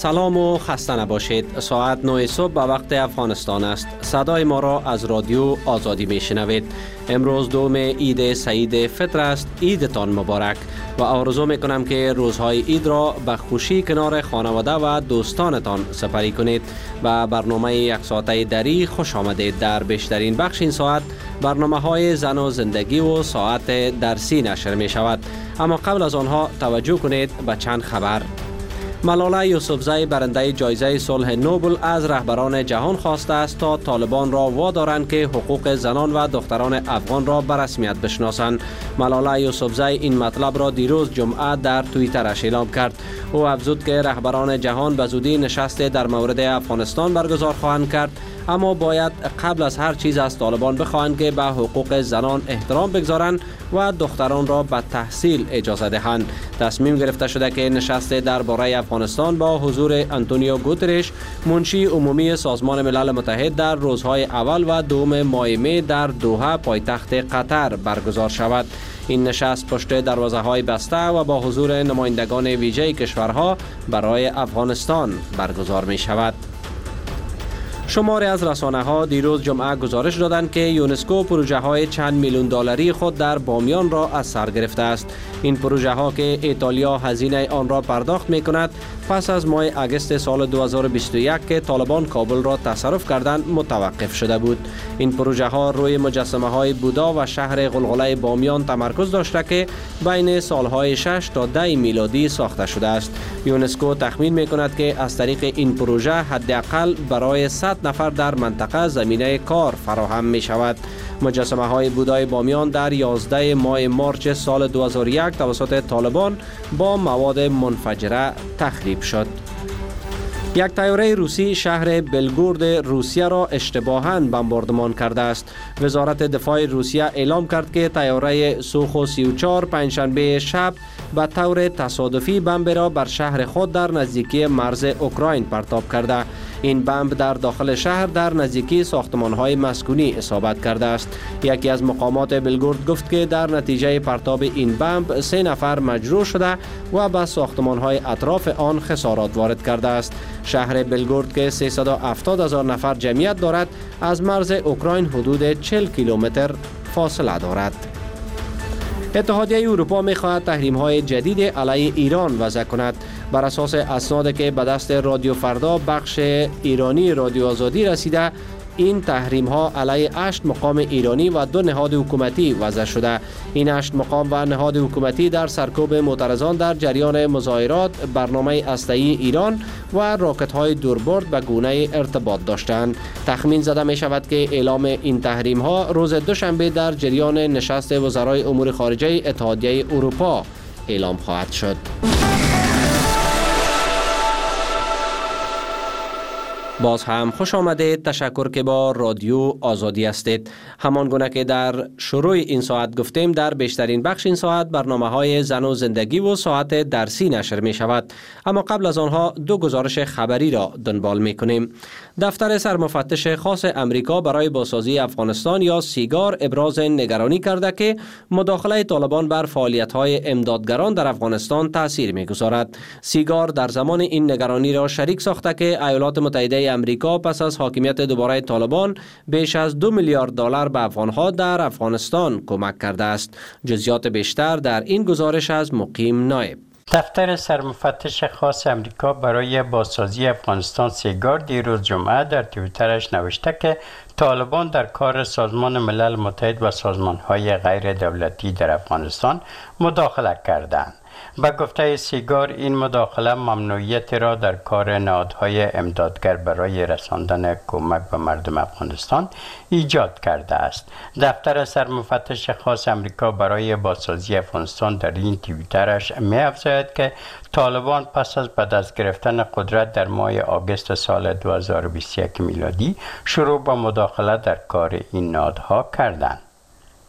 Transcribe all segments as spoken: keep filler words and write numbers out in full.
سلام و خسته نباشید. ساعت نه صبح به وقت افغانستان است. صدای ما را از رادیو آزادی می شنوید. امروز دوم عید سعید فطر است. عیدتان مبارک و آرزو می کنم که روزهای عید را به خوشی کنار خانواده و دوستانتان سپری کنید. و برنامه یک ساعته دری خوش آمدید. در بیشترین بخش این ساعت برنامه های زن و زندگی و ساعت درسی نشر می شود. اما قبل از آنها توجه کنید به چند خبر. ملاله یوسفزی برنده جایزه صلح نوبل از رهبران جهان خواسته است تا طالبان را وادارند که حقوق زنان و دختران افغان را به رسمیت بشناسند. ملاله یوسفزی این مطلب را دیروز جمعه در توییترش اعلام کرد. او افزود که رهبران جهان به زودی نشست در مورد افغانستان برگزار خواهند کرد، اما باید قبل از هر چیز از طالبان بخواهند که به حقوق زنان احترام بگذارند و دختران را به تحصیل اجازه دهند. تصمیم گرفته شده که نشست درباره افغانستان با حضور آنتونیو گوترش، منشی عمومی سازمان ملل متحد، در روزهای اول و دوم ماه می در دوحه پایتخت قطر برگزار شود. این نشست پشت دروازه های بسته و با حضور نمایندگان ویژه کشورها برای افغانستان برگزار می شود. شماری از رسانه ها دیروز جمعه گزارش دادند که یونسکو پروژه های چند میلیون دلاری خود در بامیان را از سر گرفته است. این پروژه ها که ایتالیا هزینه آن را پرداخت می کند، پس از ماه اگست سال دو هزار و بیست و یک که طالبان کابل را تصرف کردند متوقف شده بود. این پروژه ها روی مجسمه های بودا و شهر غلغله بامیان تمرکز داشته که بین سالهای شش تا ده میلادی ساخته شده است. یونسکو تخمین می کند که از طریق این پروژه حداقل برای صد نفر در منطقه زمینه کار فراهم می شود. مجسمه های بودای بامیان در یازده ماه مارچ سال دو هزار و یک توسط طالبان با مواد منفجره تخریب شد. یک طیاره روسی شهر بلگورد روسیه را اشتباهاً بمباردمان کرده است. وزارت دفاع روسیه اعلام کرد که طیاره سوخو سی و چهار پنجشنبه شب به طور تصادفی بمب را بر شهر خود در نزدیکی مرز اوکراین پرتاب کرده. این بمب در داخل شهر در نزدیکی ساختمان‌های مسکونی اصابت کرده است. یکی از مقامات بلگورد گفت که در نتیجه پرتاب این بمب سه نفر مجروح شده و به ساختمان‌های اطراف آن خسارات وارد کرده است. شهر بلگورد که سیصد و هفتاد هزار نفر جمعیت دارد، از مرز اوکراین حدود چهل کیلومتر فاصله دارد. اتحادیه اروپا می‌خواهد تحریم‌های جدید علیه ایران وضع کند. بر اساس اسنادی که به دست رادیو فردا بخش ایرانی رادیو آزادی رسیده، این تحریم ها علیه هشت مقام ایرانی و دو نهاد حکومتی وضع شده. این هشت مقام و نهاد حکومتی در سرکوب معترضان در جریان مظاهرات برنامه هسته‌ای ایران و راکت های دوربرد به گونه ارتباط داشتند. تخمین زده می شود که اعلام این تحریم ها روز دوشنبه در جریان نشست وزرای امور خارجه اتحادیه اروپا اعلام خواهد شد. باز هم خوش آمدید. تشکر که با رادیو آزادی هستید. همان گونه که در شروع این ساعت گفتیم، در بیشترین بخش این ساعت برنامه های زن و زندگی و ساعت درسی نشر می شود. اما قبل از آنها دو گزارش خبری را دنبال می کنیم. دفتر سرمفتش خاص امریکا برای بازسازی افغانستان یا سیگار ابراز نگرانی کرده که مداخله طالبان بر فعالیت های امدادگران در افغانستان تاثیر می گذارد. سیگار در زمان این نگرانی را شریک ساخته که ایالات متحده امریکا پس از حاکمیت دوباره طالبان بیش از دو میلیارد دلار به افغانها در افغانستان کمک کرده است. جزئیات بیشتر در این گزارش از مقیم نایب. دفتر سرمفتش خاص امریکا برای بازسازی افغانستان سیگار دیروز جمعه در توییترش نوشته که طالبان در کار سازمان ملل متحد و سازمان‌های غیر دولتی در افغانستان مداخله کردند. به گفته سیگار، این مداخله ممنوعیت را در کار نهادهای امدادگر برای رساندن کمک به مردم افغانستان ایجاد کرده است. دفتر سرمفتش خاص امریکا برای بازسازی افغانستان در این توییترش می‌افزاید که طالبان پس از به دست گرفتن قدرت در ماه آگوست سال دو هزار و بیست و یک میلادی شروع به مداخله در کار این نهادها کردند.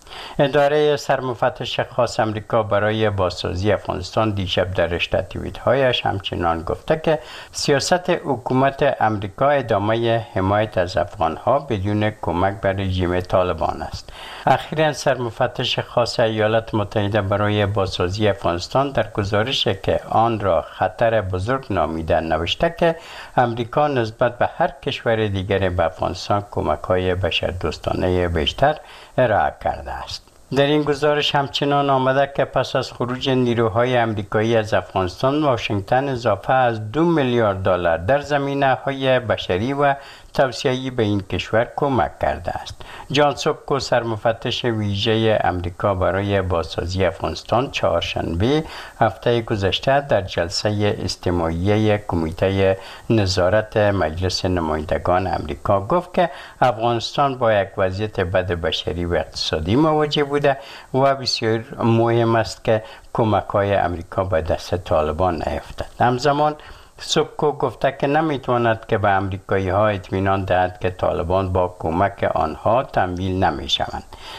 اداره سرمفتش خاص امریکا برای بازسازی افغانستان دیشب در رشته توییت‌هایش همچنان گفته که سیاست حکومت امریکا ادامه حمایت از افغانها بدون کمک به رژیم طالبان است. اخیراً سرمفتش خاص ایالات متحده برای بازسازی افغانستان در گزارشی که آن را خطر بزرگ نامیده نوشته که امریکا نسبت به هر کشور دیگر به افغانستان کمک‌های بشردوستانه بیشتر ارائه کرده است. در این گزارش همچنان آمده که پس از خروج نیروهای امریکایی از افغانستان، واشنگتن اضافه از دو میلیارد دلار در زمینه‌های بشری و توسعه‌ای به این کشور کمک کرده است. جان سوبکو، سرمفتش ویژه امریکا برای بازسازی افغانستان، چهارشنبه هفته گذشته در جلسه استماعیه کمیته نظارت مجلس نمایندگان امریکا گفت که افغانستان با یک وضعیت بد بشری و اقتصادی مواجه بوده و بسیار مهم است که کمک‌های امریکا به دست طالبان نیفتد. همزمان سوبکو گفته که نمیتواند که به امریکایی ها اطمینان دهد که طالبان با کمک آنها تمویل نمی شوند.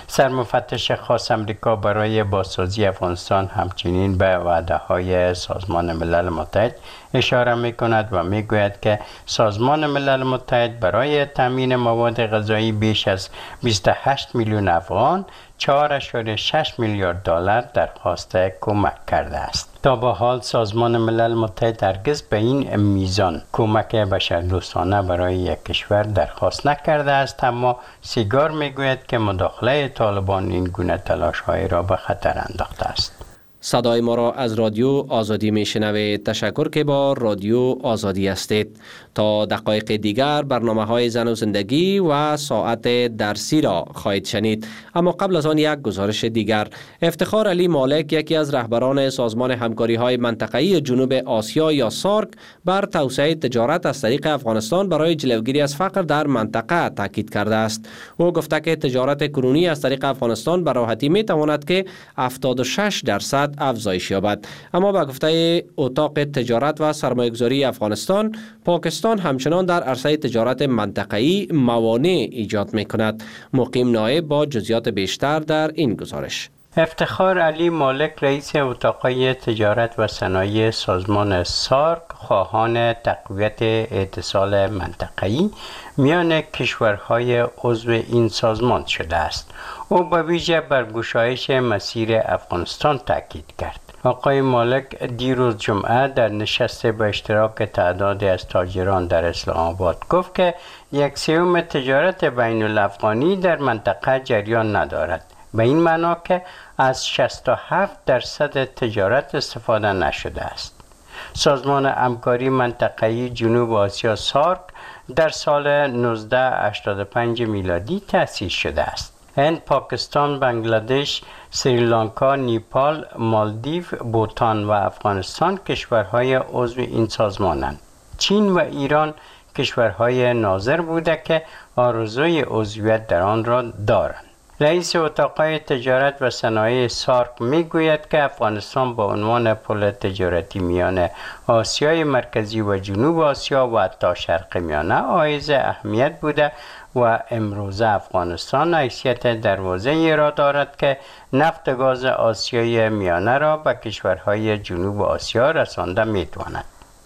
سرمفتش خاص امریکا برای بازسازی افغانستان همچنین به وعده های سازمان ملل متحد اشاره می کند و می گوید که سازمان ملل متحد برای تامین مواد غذایی بیش از بیست و هشت میلیون افغان چهار اشاره شش میلیارد دلار درخواست کمک کرده است. تا به حال سازمان ملل متحد هرگز به این میزان کمک بشردوستانه برای یک کشور درخواست نکرده است، اما سیگار میگوید که مداخله طالبان این گونه تلاش‌های را به خطر انداخته است. صدای ما را از رادیو آزادی میشنوید. تشکر که با رادیو آزادی هستید. تا دقایق دیگر برنامه های زن و زندگی و ساعت درسی را خواهید شنید. اما قبل از آن یک گزارش دیگر. افتخار علی مالک، یکی از رهبران سازمان همکاری های منطقه‌ای جنوب آسیا یا سارک، بر توسعه تجارت از طریق افغانستان برای جلوگیری از فقر در منطقه تاکید کرده است. او گفته که تجارت کنونی از طریق افغانستان به راحتی می تواند که هفتاد و شش درصد افزایش یابد. اما با گفته اتاق تجارت و سرمایه‌گذاری افغانستان، پاکستان همچنان در عرصه تجارت منطقه‌ای موانع ایجاد می‌کند. مقیم نایب با جزئیات بیشتر در این گزارش. افتخار علی مالک، رئیس اتاق‌های تجارت و صنایع سازمان سارک، خواهان تقویت اتصال منطقه‌ای میان کشورهای عضو این سازمان شده است. او به ویژه بر گشایش مسیر افغانستان تاکید کرد. آقای مالک دیروز جمعه در نشست به اشتراک تعدادی از تاجران در اسلام آباد گفت که یک سوم تجارت بین الافغانی در منطقه جریان ندارد. به این معنا که از شصت و هفت درصد تجارت استفاده نشده است. سازمان همکاری منطقه‌ای جنوب آسیا سارک در سال نوزده هشتاد و پنج میلادی تأسیس شده است. هند، پاکستان، بنگلادش، سریلانکا، نیپال، مالدیو، بوتان و افغانستان کشورهای عضو این سازمانند. چین و ایران کشورهای ناظر بوده که آرزوی عضویت در آن را دارند. رئیس اتاق‌های تجارت و صنایع سارک میگوید که افغانستان با عنوان پل تجارتی میان آسیای مرکزی و جنوب آسیا و حتی شرق میانه حائز اهمیت بوده و امروز افغانستان حیثیت دروازه‌ای را دارد که نفت گاز آسیای میانه را به کشورهای جنوب آسیا رسانده میتواند.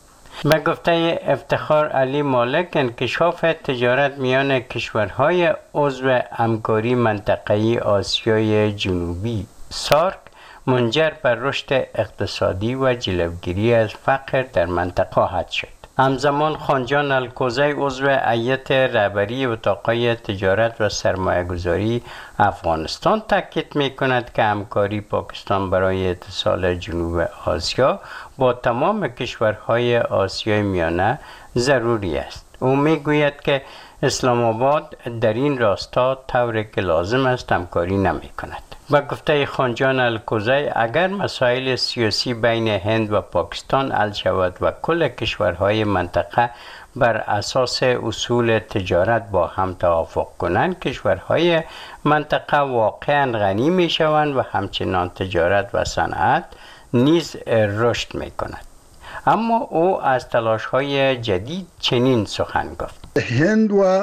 به گفته افتخار علی مالک، انکشاف تجارت میان کشورهای عضو همکاری منطقه‌ای آسیای جنوبی سارک منجر بر رشد اقتصادی و جلوگیری از فقر در منطقه خواهد شد. همزمان خانجان الکوزی، عضو هیئت رهبری اتاق‌های تجارت و سرمایه‌گذاری افغانستان، تاکید می‌کند که همکاری پاکستان برای اتصال جنوب آسیا با تمام کشورهای آسیای میانه ضروری است. او می‌گوید که اسلام آباد در این راستا طوری که لازم است همکاری نمی‌کند. با گفته خانجان الکوزی، اگر مسائل سیاسی بین هند و پاکستان حل شود و کل کشورهای منطقه بر اساس اصول تجارت با هم توافق کنند، کشورهای منطقه واقعا غنی می شوند و همچنان تجارت و صنعت نیز رشد می کند. اما او از تلاش‌های جدید چنین سخن گفت: هند و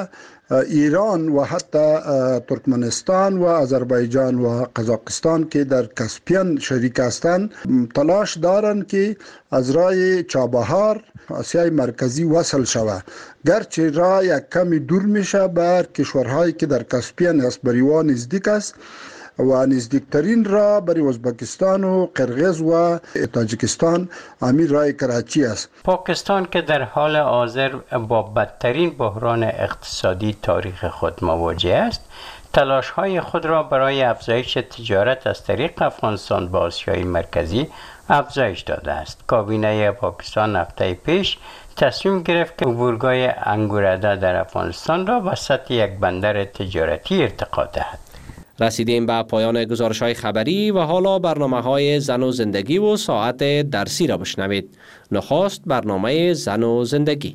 ایران و حتی ترکمنستان و آذربایجان و قزاقستان که در کاسپین شریک هستند تلاش دارند که از راه چابهار آسیای مرکزی وصل شود، گرچه راه یک کمی دور میشه بر کشورهایی که در کاسپین است بریوان نزدیک است و نزدیکترین راه برای ازبکستان و قرقیز و تاجیکستان همین راه کراچی است. پاکستان که در حال حاضر با بدترین بحران اقتصادی تاریخ خود مواجه است، تلاش‌های خود را برای افزایش تجارت از طریق افغانستان با آسیای مرکزی افزایش داده است. کابینه پاکستان هفته پیش تصمیم گرفت که عبورگاه انگورده در افغانستان را وسط یک بندر تجارتی ارتقا دهد. رسیدیم به پایان گزارش‌های خبری و حالا برنامه‌های زن و زندگی و ساعت درسی را بشنوید. نخست برنامه زن و زندگی.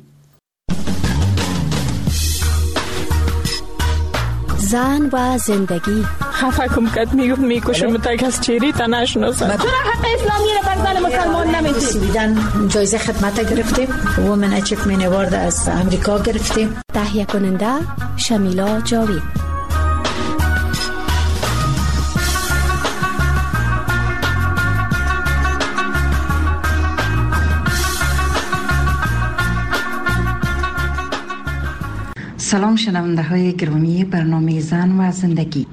زن و زندگی. خفه کم کت میگفت میکشم تا کس چیری تا نشناسم. چرا حق اسلامی را بر زن مسلمان نمیدی؟ سویدن جایزه خدمت گرفتیم، وومن اچیومنت اوارد از امریکا گرفتیم. تهیه کننده شمیلا جاوید. سلام شنونده های گرامی برنامه زن و زندگی.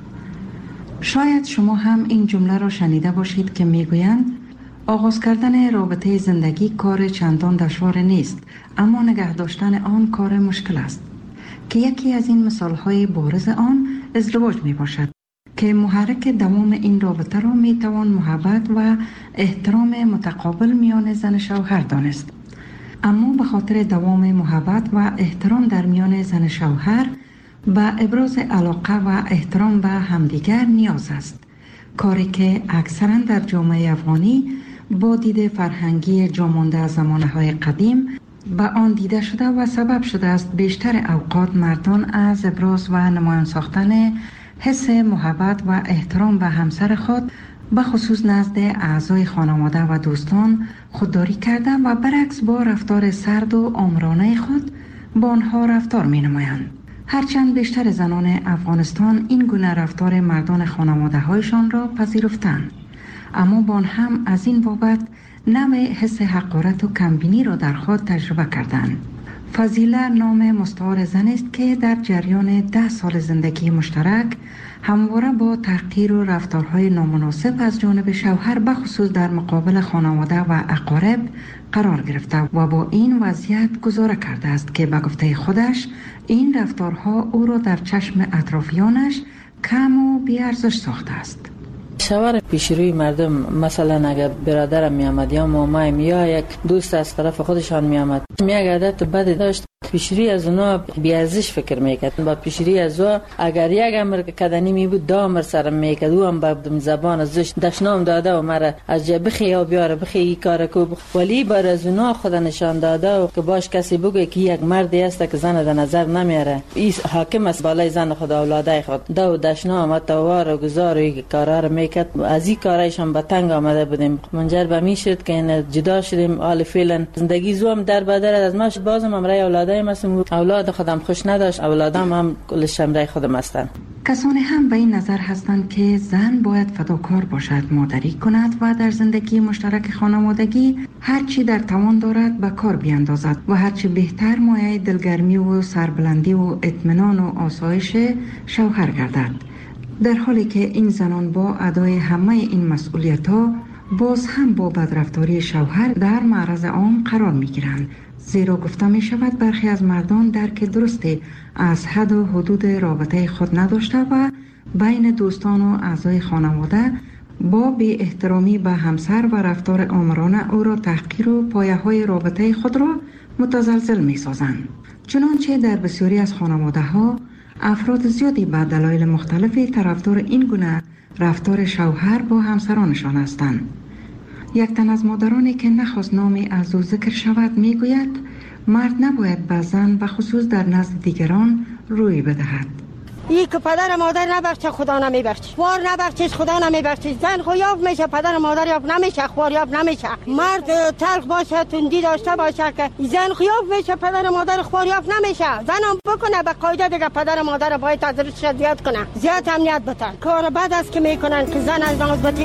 شاید شما هم این جمله را شنیده باشید که میگویند آغاز کردن رابطه زندگی کار چندان دشوار نیست، اما نگه داشتن آن کار مشکل است، که یکی از این مثال های بارز آن ازدواج می باشد که محرک دوام این رابطه را می توان محبت و احترام متقابل میان زن شوهر دانست. اما به خاطر دوام محبت و احترام در میان زن شوهر به ابراز علاقه و احترام به همدیگر نیاز است، کاری که اکثرا در جامعه افغانی با دید فرهنگی جامانده از زمانه‌های قدیم به آن دیده شده و سبب شده است بیشتر اوقات مردان از ابراز و نمایان ساختن حس محبت و احترام به همسر خود به خصوص نزد اعضای خانواده و دوستان خودداری کرده و برعکس با رفتار سرد و آمرانه خود با آنها رفتار می نمایند. هرچند بیشتر زنان افغانستان این گونه رفتار مردان خانواده هایشان را پذیرفتند، اما با آن هم از این بابت نوع حس حقارت و کمبینی را در خود تجربه کردند. فضیله نام مستعار زن است که در جریان ده سال زندگی مشترک همواره با تحقیر و رفتارهای نامناسب از جانب شوهر به خصوص در مقابل خانواده و اقارب قرار گرفته و با این وضعیت گزاره کرده است که به گفته خودش این رفتارها او را در چشم اطرافیانش کم و بی‌ارزش ساخته است. شوهر پیشروی مردم، مثلا اگر برادرم می آمد یا مامایم یا یک دوست از طرف خودشان می آمد، می یک عادت بدی داشت، پیشروی از اونا بیارزش فکر میکرد. با پیشروی از او اگر یک امر کدنی می بود دا امر سرم میکرد، او هم با زبان ازش دشنام داده و مرا از جا بخی یا بیاره بخی ای کار کو، ولی بر از اونا خود نشان داده و که باش کسی بگه که یک مردی است که زن در نظر نمیاره، این حاکم است بالای زن خود اولاده خود، دا و دشنام توار و گزار و کارا رو میکرد. از این کارایشان به تنگ آمده بودیم، منجر به می شد که این جدا شدیم. حال فعلا زندگی زوم در بدر از ماش بازم امرای اولاده مثلا اولاد خودم خوش نداشت، اولادم هم کلش امرای خودم هستن. کسانی هم به این نظر هستند که زن باید فداکار باشد، مادری کند و در زندگی مشترک خانوادگی هر چی در توان دارد به کار بیاندازد و هر چی بهتر مایه دلگرمی و سربلندی و اطمینان و آسایش شوهر گردد، در حالی که این زنان با ادای همه این مسئولیت‌ها باز هم با بدرفتاری شوهر در معرض عام قرار می‌گیرند، زیرا گفته می شود برخی از مردان درک درستی از حد و حدود رابطه خود نداشته و بین دوستان و اعضای خانواده با بی احترامی به همسر و رفتار آمرانه او را تحقیر و پایه های رابطه خود را متزلزل می سازند. چنانچه در بسیاری از خانواده ها افراد زیادی به دلایل مختلفی طرفدار این گونه رفتار شوهر با همسرانشان هستند. یک تن از مادرانی که نخواست نامی از او ذکر شود می گوید مرد نباید به زن و خصوص در نزد دیگران روی بدهد. ای که پدر مادر نبخشه خدا نمیبخشه، خوار نبخشه خدا نمیبخشه. زن خو یاب میشه، پدر مادر یاب نمیشه، خوار یاب نمیشه. مرد تلخ باشه، تندی داشته باشه که زن خو یاب میشه، پدر مادر خوار یاب نمیشه. زن هم بکنه به قاعده دیگه پدر مادر باید ازش زیاد کنه، زیاد امنیت بتن. کار بد است که میکنن که زن از نازبتی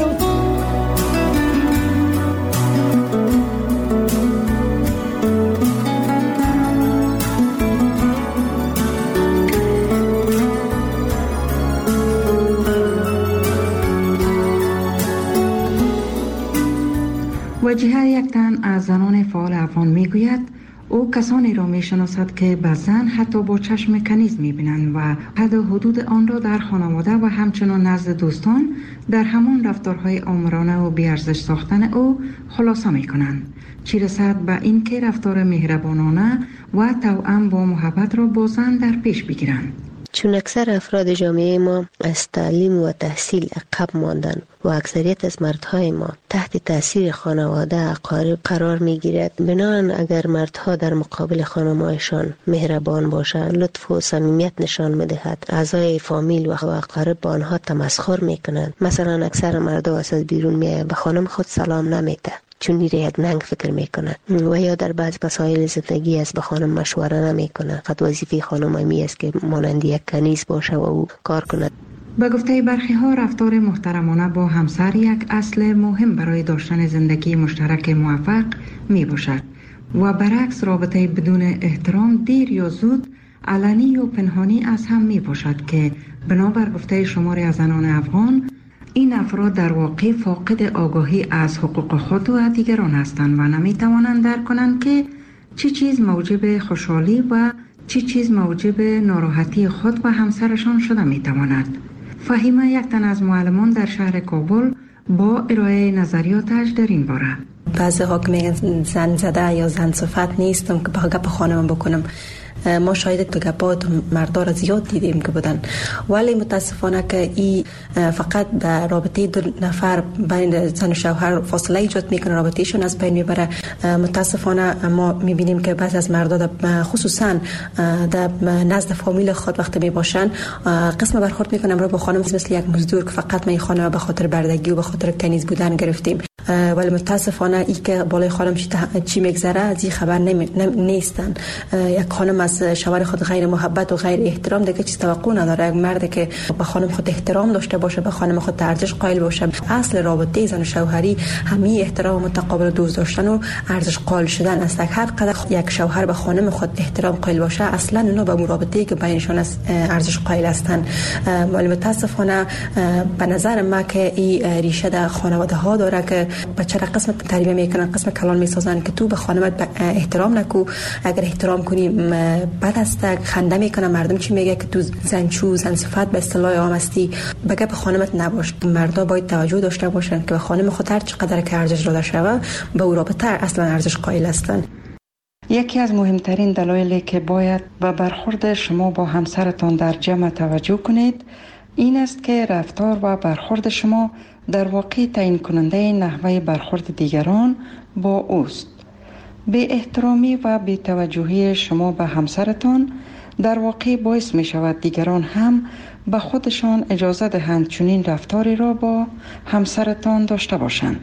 وجیه یک تن از زنان فعال افغان میگوید او کسانی را میشناسد که به زن حتی با چشم کنیز میبینند و حد و حدود آن را در خانواده و همچنان نزد دوستان در همان رفتارهای آمرانه و بیارزش ساختن او خلاصه میکنند، چی رسد به این که رفتار مهربانانه و توأم با محبت را با زن در پیش بگیرند. چون اکثر افراد جامعه ما از تعلیم و تحصیل عقب ماندن و اکثریت از مردهای ما تحت تاثیر خانواده اقارب قرار می گیرد، بنابراین اگر مردها در مقابل خانمایشان مهربان باشند، لطف و صمیمیت نشان می دهد، اعضای فامیل و اقارب با آنها تمسخر می کنند. مثلا اکثر مردها از بیرون می به خانم خود سلام نمیده چون میره یک ننگ فکر میکنه، و یا در بعض مسائل زندگی از به خانم مشوره نمیکنه. فقط وظیفه خانم می است که مانند یک کنیز باشه و او کار کنه. به گفته برخی ها رفتار محترمانه با همسر یک اصل مهم برای داشتن زندگی مشترک موفق می باشد و برعکس رابطه بدون احترام دیر یا زود علنی و پنهانی از هم می باشد که بنابر گفته شماری از زنان افغان این افراد در واقع فاقد آگاهی از حقوق خود و دیگران هستند و نمی توانند درک کنند که چه چیز موجب خوشحالی و چه چیز موجب ناراحتی خود و همسرشان شده می تواند. فهیمه یک تن از معلمان در شهر کابل با ارائه نظریاتش در این باره. بعضی ها که میگن زن زده یا زن صفت نیستم که با گپ خانم بکنم. ما شاید تو گپات مردا را زیاد دیدیم که بودن، ولی متاسفانه که این فقط به رابطه دو نفر بین زن و شوهر فاصله ایجاد میکنه، رابطهشون از بین میبره. متاسفانه ما میبینیم که بعضی از مردا خصوصا در نزد فامیل خود وقتی میباشن قسم برخورد میکنن را با خانم مثل یک مزدور که فقط ما خانم به خاطر بردگی و به خاطر کنیز بودن گرفتیم. ولی متاسفانه ای که بالای خانم چی میگذره از این خبر نمی... نیستن. یک خانم از شوهر خود غیر محبت و غیر احترام دیگه چیز توقع نداره. یک مرد که به خانم خود احترام داشته باشه، به خانم خود ارزش قائل باشه. اصل رابطه زن و شوهری همین احترام متقابل و دوست داشتن و ارزش قائل شدن است. هر قدر یک شوهر به خانم خود احترام قائل باشه، اصلا اونا به مرابطه‌ای که بینشون است ارزش قائل هستند. ولی متاسفانه به نظر ما که این ریشه در خانواده ها داره که بچه را قسم تربیه میکنن، قسم کلان میسازن که تو به خانمت احترام نکو، اگر احترام کنی بد است. خنده میکنن مردم چی میگه که تو زنچو زن صفت به اصطلاح عام هستی، بگه به خانمت نباش. مردا باید توجه داشته باشن که به خانم خود هر چقدر که ارزش داده شوه به او رابطه اصلا ارزش قائل هستن. یکی از مهمترین دلایلی که باید به برخورد شما با همسرتان در جمع توجه کنید این است که رفتار و برخورد شما در واقع تعیین کننده نحوه برخورد دیگران با اوست. بی احترامی و بی توجهی شما به همسرتان در واقع باعث می شود دیگران هم به خودشان اجازه دهند چنین رفتاری را با همسرتان داشته باشند.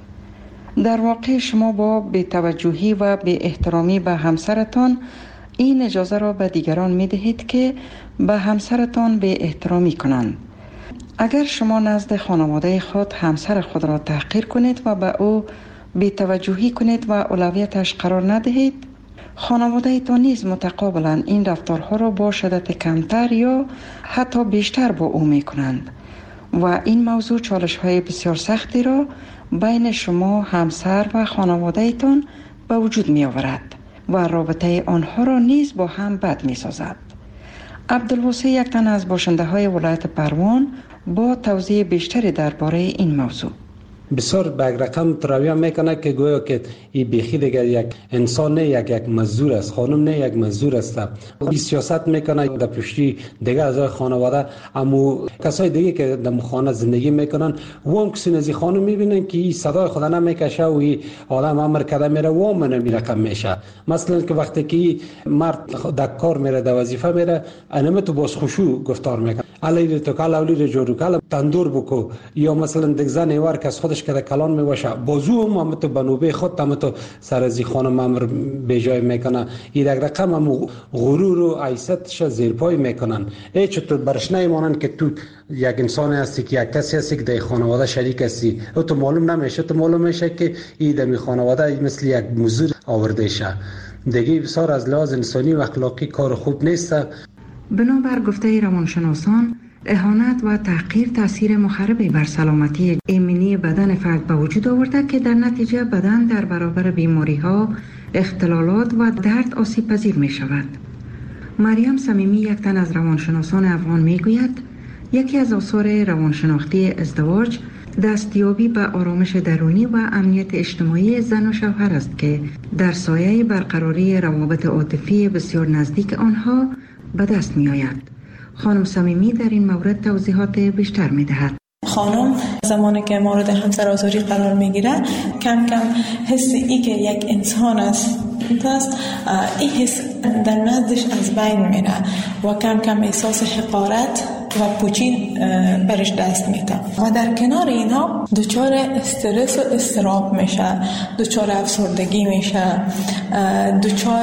در واقع شما با بی توجهی و بی احترامی به همسرتان این اجازه را به دیگران می دهید که به همسرتان بی احترامی کنند. اگر شما نزد خانواده خود همسر خود را تحقیر کنید و به او بی توجهی کنید و اولویتش قرار ندهید، خانواده تان نیز متقابلا این رفتارها را با شدت کمتر یا حتی بیشتر با او می کنند و این موضوع چالش های بسیار سختی را بین شما همسر و خانواده تان به وجود می آورد و رابطه آنها را نیز با هم بد می سازد. عبدالواسع یک تن از باشنده های ولایت پروان با توضیح بیشتری درباره این موضوع. بسیار به رقم ترویه میکنه که گویا که این بیخی دیگر یک انسان نه، یک یک مزدور است، خانم نه یک مزدور است. این سیاست میکنه در پشتی دیگه اعضای خانواده، اما کسای دیگه که در خانه زندگی میکنن وام کسی نزی خانم میبینن که این صدای خدا نمیکشه و این آدم امر کرده میره وام نمی رقم میشه. مثلا که وقتی که مرد در کار میره در وظیفه میره انم تو باز خوشو گفتار میکنه علی تو کلا اولی جورو کلا تندور بکو، یا مثلا دیگه زن ایوار که از خودش که کلان میواشه بازو هم تو بنوبه خود هم تو سر از خانم امر به جای میکنه. این رقم هم غرور و عیستش زیر پای میکنن. ای چطور برش نمیمونن که تو یک انسان هستی که یک کسی هستی که در خانواده شریک هستی، او تو معلوم نمیشه، تو معلوم میشه که این در خانواده مثل یک مزدور آورده شه. دیگه بسیار از لحاظ انسانی و اخلاقی کار خوب نیست. بنابر گفته روانشناسان، اهانت و تحقیر تاثیر مخربی بر سلامتی ایمنی بدن فرد به وجود آورده که در نتیجه بدن در برابر بیماری ها، اختلالات و درد آسیب پذیر می شود. مریم صمیمی، یک تن از روانشناسان افغان، می گوید یکی از آثار روانشناختی ازدواج دستیابی به آرامش درونی و امنیت اجتماعی زن و شوهر است که در سایه برقراری روابط عاطفی بسیار نزدیک آنها به دست می آید. خانم صمیمی در این مورد توضیحات بیشتر می دهد. خانم زمانی که مورد همسرآزاری قرار می گیره کم کم حس ای که یک انسان است دست این حس در نزدش از بین میره و کم کم احساس حقارت و پوچی برش دست میده و در کنار اینا دچار استرس و اضطراب میشه، دچار افسردگی میشه، دچار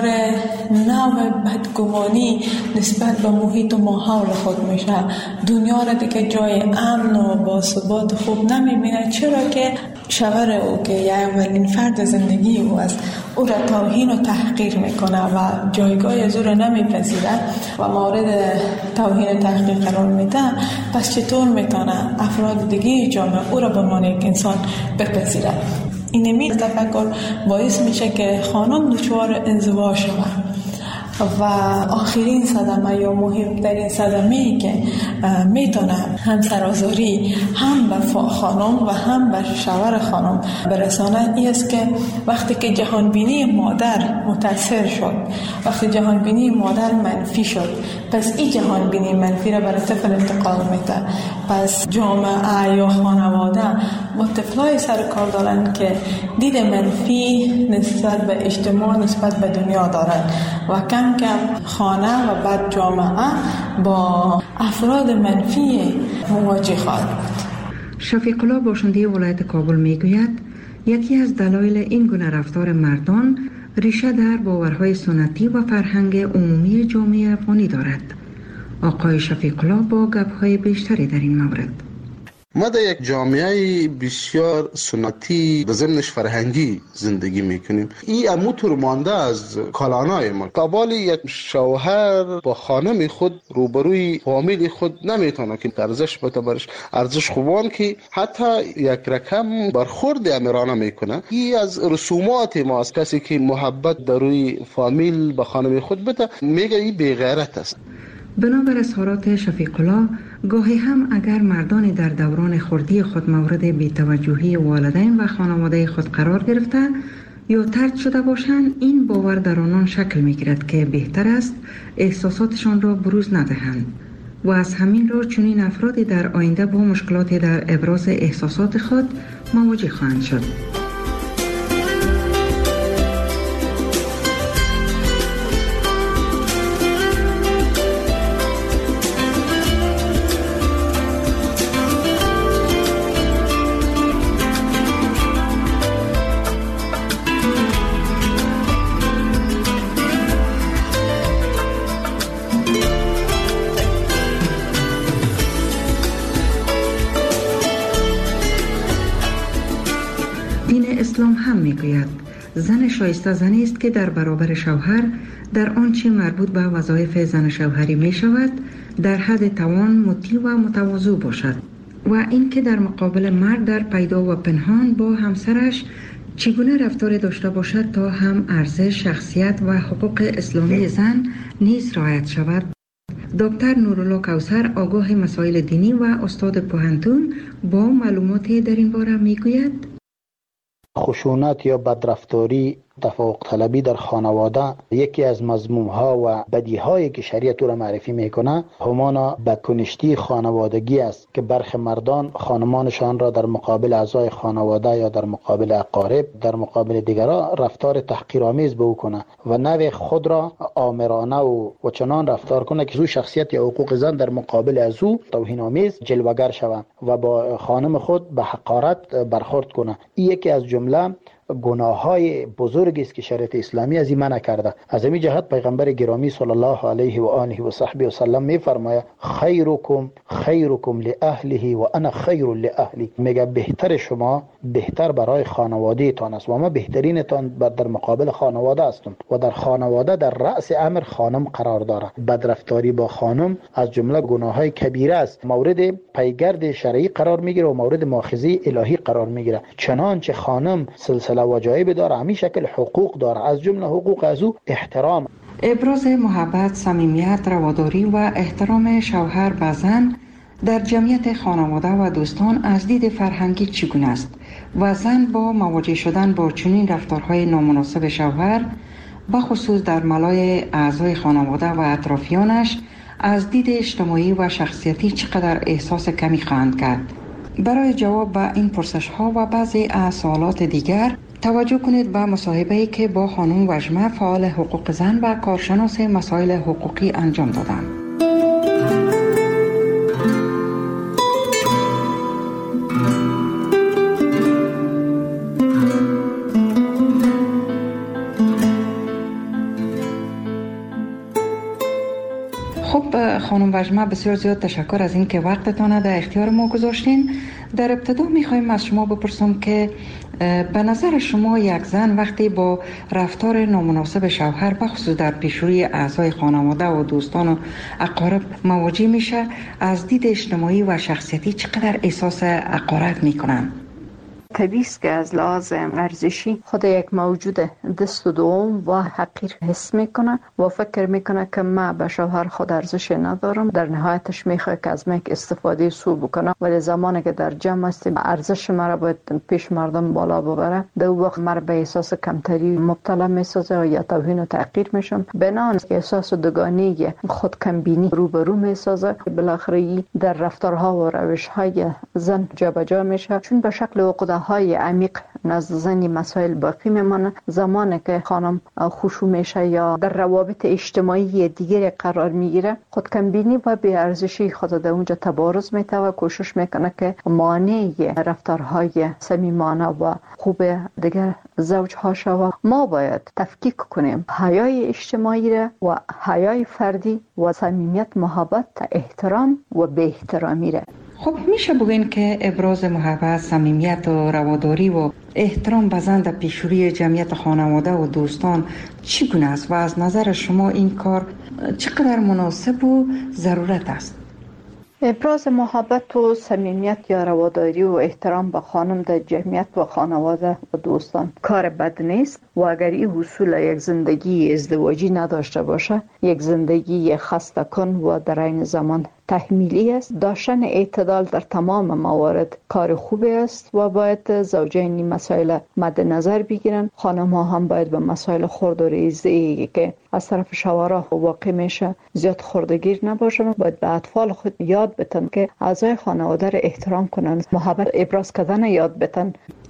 نوع بدگمانی نسبت به محیط و ماحول خود میشه. دنیا را دیگه جای امن و باثبات خوب نمیبینه، چرا که شوهر او که یه اولین فرد زندگی او است او را توهین و تحقیر میکنه و جایگاه از او را نمیپذیره و مورد توهین و تحقیر قرار میده. پس چطور میتونه افراد دیگه جامعه او را به عنوان یک انسان بپذیره؟ این می تفکر باعث میشه که خانم دچار انزوا شود و آخرین صدمه یا مهمترین صدمه ای که میتونه همسرآزاری هم به خانم و هم به شوهر خانم برسانه ای است که وقتی که جهانبینی مادر متاثر شد، وقتی جهانبینی مادر منفی شد، پس این جهانبینی منفی را برای طفل انتقال میده. پس جامعه یا خانواده با طفلای سر کار دارن که دید منفی نسبت به اجتماع، نسبت به دنیا دارن و کم کم خانه و بعد جامعه با افراد منفی مواجه خواهد بود. شفیق الله باشنده ولایت کابل میگوید یکی از دلایل این گونه رفتار مردان ریشه در باورهای سنتی و فرهنگ عمومی جامعه افغانی دارد. آقای شفیق الله با گپ‌های بیشتری در این مورد. ما در یک جامعه بسیار سنتی و ضمنش فرهنگی زندگی میکنیم. این اموتور مانده از کالانای ما. قبال یک شوهر با خانم خود روبروی فامیل خود نمیتونه که ارزش بده برش ارزش خوبان که حتی یک رقم برخورد امیرانه میکنه. این از رسومات ما است. کسی که محبت در روی فامیل به خانم خود بده میگه این بی‌غیرت است. بنابر اظهارات شفیق الله، گاهی هم اگر مردان در دوران خردی خود مورد بی‌توجهی والدین و خانواده خود قرار گرفته یا طرد شده باشند، این باور در آنان شکل می‌گیرد که بهتر است احساساتشان را بروز ندهند و از همین رو چنین افرادی در آینده با مشکلاتی در ابراز احساسات خود مواجه خواهند شد. اسلام هم میگوید زن شایسته زنی است که در برابر شوهر در آنچه مربوط به وظایف زن شوهری می شود در حد توان مطیع و متواضع باشد و اینکه در مقابل مرد در پیدا و پنهان با همسرش چگونه رفتار داشته باشد تا هم ارزش، شخصیت و حقوق اسلامی زن نیز رعایت شود دکتر نورالله کوثر آگاه مسائل دینی و استاد پوهنتون با معلوماتی در این باره میگوید خشونت یا بدرفتاری، تفوق طلبی در خانواده یکی از مذموم ها و بدی هایی که شریعت را معرفی میکنه همانا بدکنشتی خانوادگی است که برخی مردان خانمانشان را در مقابل اعضای خانواده یا در مقابل اقارب در مقابل دیگران رفتار تحقیرآمیز به او کنه و نوع خود را آمرانه و, و چنان رفتار کنه که زو شخصیت یا حقوق زن در مقابل از او توهین آمیز جلوگر شوند و با خانم خود به حقارت برخورد کنه. این یکی از جمله گناه های بزرگی است که شریعت اسلامی از این منع کرده. از این جهت پیغمبر گرامی صلی الله علیه و آله و صحبه و سلم می فرماید خیرکم خیرکم لاهله و انا خیر لاهلی. میگه بهتر شما بهتر برای خانواده تان است و ما بهترین تان در مقابل خانواده هستم و در خانواده در رأس امر خانم قرار داره. بدرفتاری با خانم از جمله گناه های کبیره است، مورد پیگرد شرعی قرار میگیره و مورد مؤاخذه الهی قرار میگیره. چنانچه خانم سلسله وجایب داره، همین شکل حقوق داره، از جمله حقوق از او احترام. ابراز محبت، صمیمیت، رواداری و احترام شوهر به زن در جمعیت خانواده و دوستان از دید فرهنگی چگونه است و زن با مواجه شدن با چنین رفتارهای نامناسب شوهر به خصوص در ملای اعضای خانواده و اطرافیانش از دید اجتماعی و شخصیتی چقدر احساس کمی خواهند کرد؟ برای جواب به این پرسش ها و بعضی از سوالات دیگر توجه کنید به مصاحبه‌ای که با خانم وژمه فعال حقوق زن و کارشناس مسائل حقوقی انجام دادم. خب خانم وژمه، بسیار زیاد تشکر از این که وقتتان در اختیار ما گذاشتین. در ابتدا میخوایم از شما بپرسم که به نظر شما یک زن وقتی با رفتار نامناسب شوهر بخصوص در پیشروی اعضای خانواده و دوستان و اقارب مواجه میشه، از دید اجتماعی و شخصیتی چقدر احساس حقارت میکنن؟ طبیعی است که از لحاظ ارزشی خود یک موجود دست و دوم و حقیر حس میکنه و فکر میکنه که من به شوهر خود ارزش ندارم. در نهایتش میخواد که از من استفاده سو بکنه، ولی زمانی که در جمع است ارزش مرا باید پیش مردم بالا ببره، در وقت مرا به احساس کمتری مبتلا میسازه یا توهین و تحقیر میشم. بنان احساس دوگانگی، خود کمبینی روبرو میسازه. بالاخره در رفتارها و روشهای زن جابجا میشه، چون به شکل عقده های عمیق نزد زن مسائل باقی میمانه. زمانی که خانم خشوع میشه یا در روابط اجتماعی دیگری قرار میگیره، خود کمبینی و بی ارزشی خود در اونجا تبارز میته و کوشش میکنه که مانع رفتارهای صمیمانه و خوب دیگر زوج ها شود. ما باید تفکیک کنیم حیای اجتماعی را و حیای فردی و صمیمیت، محبت، احترام و بی احترامی را. خب میشه بگین که ابراز محبت، صمیمیت و رواداری و احترام به زن در پیشروی جمعیت خانواده و دوستان چگونه است و از نظر شما این کار چقدر مناسب و ضرورت است؟ ابراز محبت و صمیمیت یا رواداری و احترام به خانم در جمعیت و خانواده و دوستان کار بد نیست و اگر این حصول یک زندگی ازدواجی نداشته باشه، یک زندگی خسته کن و در این زمان تحمیلی است. داشتن اعتدال در تمام موارد کار خوبی است و باید زوجین این مسائل مد نظر بگیرن. خانم ها هم باید به مسائل خرد و ریزی که از طرف شوهرها واقع میشه زیاد خردگیر نباشن. باید به اطفال خود یاد بتن که اعضای خانواده را احترام کنن، محبت ابراز کردن یاد بتن.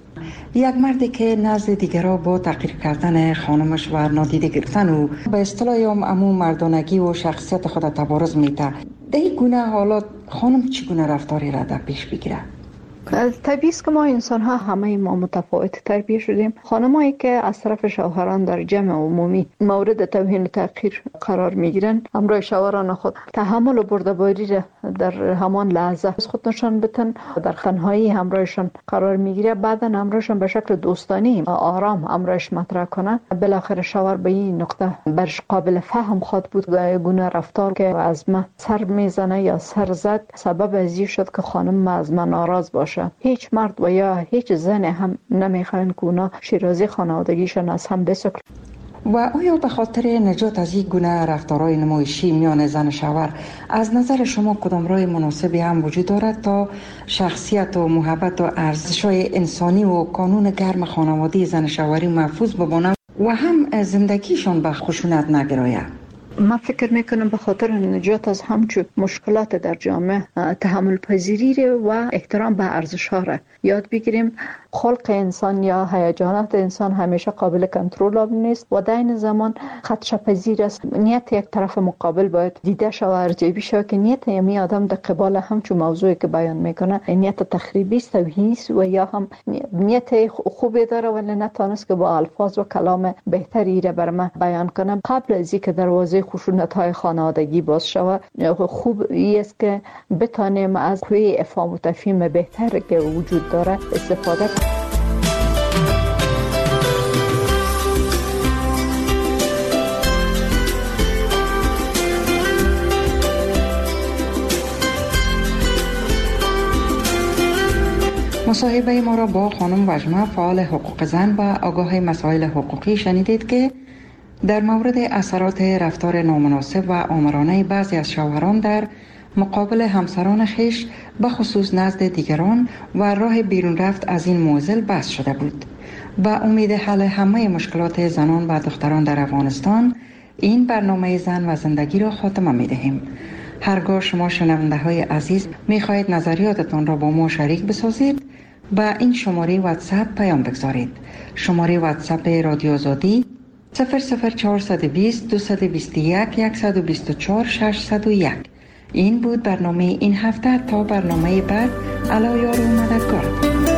یک مردی که نزد دیگرها با تحقیر کردن خانمش و نادیده گرفتن و به اصطلاح امو مردانگی و شخصیت خود تبارز میده، در این گونه حالات خانم چگونه رفتاری را در پیش بگیره؟ طبیعی است که ما انسان ها همه ما متفاوت تربیت شدیم. خانمایی که از طرف شوهران در جمع عمومی مورد توهین و تحقیر قرار میگیرن، همراه شوهران خود تحمل و بردباری را در همان لحظه از خود نشان بدن، در تنهایی همراهشان قرار میگیره، بعدا همراهشان به شکل دوستانی آرام همراهش مطرح کنه. بالاخره شوهر به این نقطه برش قابل فهم خواهد بود که گونه رفتار که از من سر میزنه یا سر زد سبب از این شد که خانم از من ناراض باشه. هیچ مرد و یا هیچ زن هم نمیخواین که اونا شیرازی خانوادگیشان از هم بسکل. و آیا به خاطر نجات از این گونه رفتارهای نمایشی میان زن و شوهر از نظر شما کدام راه مناسبی هم وجود دارد تا شخصیت و محبت و ارزش‌های انسانی و قانون گرم خانوادگی زن و شوهری محفوظ بماند و هم زندگیشان به خشونت نگراید؟ من فکر میکنم به خاطر نجات از همچون مشکلات در جامعه تحمل پذیری و احترام به ارزش ها را یاد بگیریم. خلق انسان یا هیجانات انسان همیشه قابل کنترل نیست و در این زمان خدشه پذیر است. نیت یک طرف مقابل باید دیده شود و ارزیابی شود که نیت یمی آدم در قبال همچون موضوعی که بیان میکنه نیت تخریبی است و یا هم نیت خوبی داره ولی نتونست که با الفاظ و کلام بهتری را بر ما بیان کنه. قبل از اینکه دروازه خشونت‌های خانوادگی باز شود خوب است که بتانیم از قوه افهام و تفهیم بهتر که وجود داره استفاده کنیم. مصاحبه ما را با خانم وجمه فعال حقوق زن و آگاه مسائل حقوقی شنیدید که در مورد اثرات رفتار نامناسب و آمرانه بعضی از شوهران در مقابل همسران خیش به خصوص نزد دیگران و راه بیرون رفت از این معضل بحث شده بود. با امید حل همه مشکلات زنان و دختران در افغانستان این برنامه زن و زندگی را خاتمه می دهیم. هرگاه شما شنونده های عزیز می خواهید نظریاتتان را با ما شریک بسازید با این شماره واتساپ پیام بگذارید. شماره واتساپ رادیو آزادی صفر صفر چهارصد و بیست دویست و بیست و یک صد و بیست و چهار ششصد و یک. این بود برنامه این هفته. تا برنامه بعد علا یار و مددگار.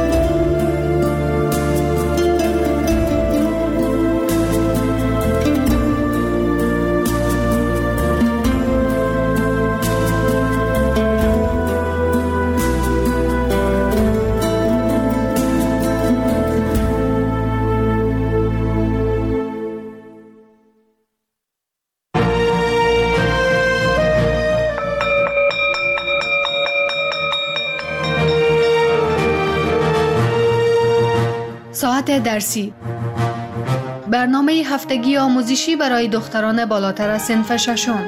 ساعت درسی، برنامه هفتگی آموزشی برای دختران بالاتر از صنف ششم.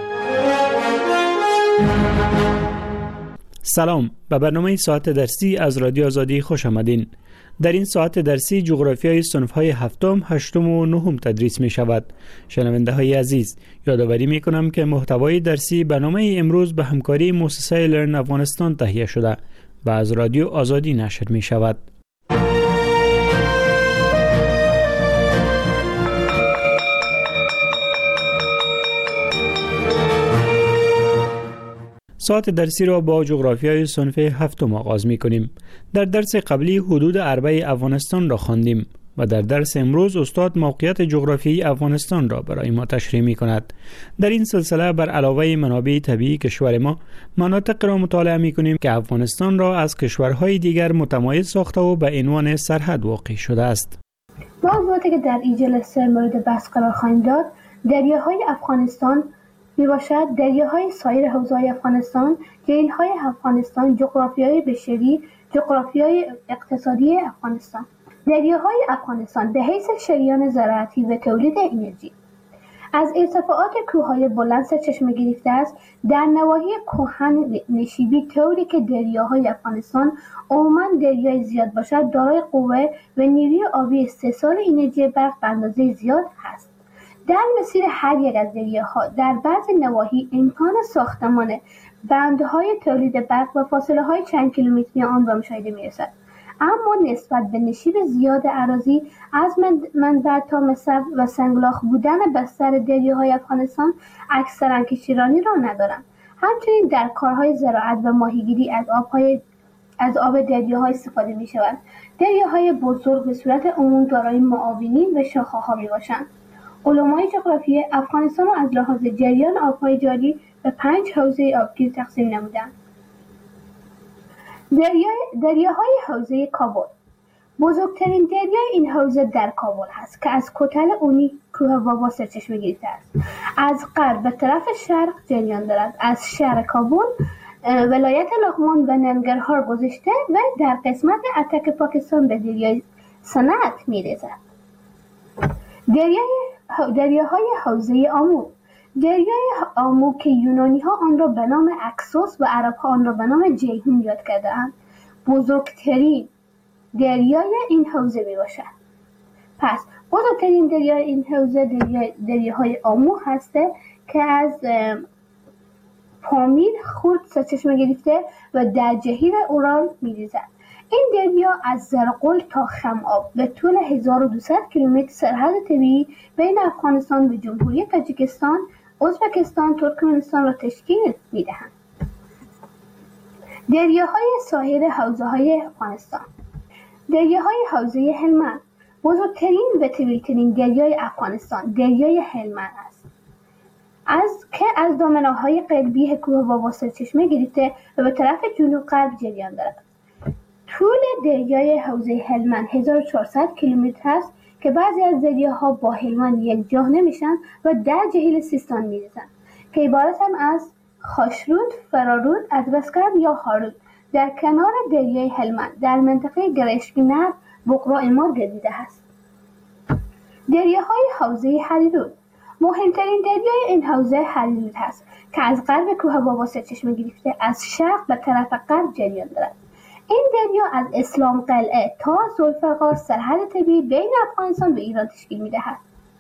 سلام، به برنامه ساعت درسی از رادیو آزادی خوش آمدین. در این ساعت درسی جغرافیای صنف‌های هفتم، هشتم و نهم تدریس می شود. شنونده های عزیز، یادآوری می کنم که محتوای درسی برنامه امروز به همکاری مؤسسه لرن افغانستان تهیه شده و از رادیو آزادی نشر می شود. ساعت درسی را با جغرافیای صنف هفتم آغاز می کنیم. در درس قبلی حدود اربع افغانستان را خواندیم و در درس امروز استاد موقعیت جغرافیایی افغانستان را برای ما تشریح می کند. در این سلسله بر علاوه منابع طبیعی کشور ما، مناطق را مطالعه می کنیم که افغانستان را از کشورهای دیگر متمایز ساخته و به عنوان سرحد واقع شده است. موضوعاتی که در این جلسه مورد بحث قرار خواهیم داد، دریاهای افغانستان می باشد، دریاهای سایر حوزه‌های افغانستان، جیل‌های افغانستان، جغرافیای بشری، جغرافیای اقتصادی افغانستان. دریاهای افغانستان به حیث شریان زراعتی و تولید انرژی از ارتفاعات کوههای بلند سرچشمه گرفته است. در نواحی کهن نشیبی طوری که دریاهای افغانستان عموماً دریای زیاد باشد، دارای قوه و نیروی آبی استحصال انرژی برق به اندازه زیاد هست. در مسیر هر یک از دریاها در بعضی نواحی امکان ساختمان بندهای تولید برق و فاصله های چند کیلومتری آن به مشاهده می رسد. اما نسبت به نشیب زیاد اراضی از منبع تا مصب و سنگلاخ بودن بستر دریاهای افغانستان اکثرا کشتیرانی را ندارند. همچنین در کارهای زراعت و ماهیگیری از آبهای از آب دریاها استفاده می شود. دریاهای بزرگ به صورت عموم دارای معاونین و شاخه‌ها می باشند. علمای جغرافی افغانستان را از لحاظ جریان آبهای جاری به پنج حوزه آبگیر تقسیم نمودند. دریای دریاهای حوزه کابل. بزرگترین دریای این حوزه در کابل هست که از کتل اونی کوه واوا سرچشمه گرفته است. از غرب به طرف شرق جریان دارد. از شهر کابل، ولایت لغمان و ننگرهار گذشته و در قسمت اتک پاکستان به دریای صنعت می‌رسد. دریای دریاهای حوزه آمو. دریای آمو که یونانی ها آن را به نام اکسوس و عرب ها آن را به نام جیهون یاد کرده‌اند، بزرگترین دریای این حوزه می باشد. پس بزرگترین دریای این حوزه دریای دریاهای آمو هسته که از پامیر خورد سرچشمه گرفته و در جهیل اورال می ریزد. این دریا از زرقل تا خم‌آب به طول هزار و دویست کیلومتر سرحد طبیعی بین افغانستان و جمهوری تاجیکستان، ازبکستان، ترکمنستان را تشکیل می دهند. دریاهای ساحل حوزه‌های افغانستان. دریاهای حوزه هلمند بزرگترین و طویل‌ترین دریای افغانستان دریای هلمند است. از که از دامنه‌های قلبی کوه بابا سرچشمه گرفته و به طرف جنوب غرب جریان دارد. طول دریای حوزه هلمند هزار و چهارصد کیلومتر است که بعضی از دریاها با هلمند یکجا نمیشن و در جهیل سیستان میریزند که عبارتند از خاشرود، فرارود، ادرسکرد یا هارود در کنار دریای هلمند در منطقه گرشکینر بقرا امار گردیده است. دریاهای حوزه هریرود مهمترین دریای این حوزه هریرود است که از غرب کوه بابا سرچشمه گرفته از شرق به طرف غرب جریان دارد. این دریا از اسلام قلعه تا ذوالفقار سرحد طبیعی بین افغانستان و ایران تشکیل می‌دهد.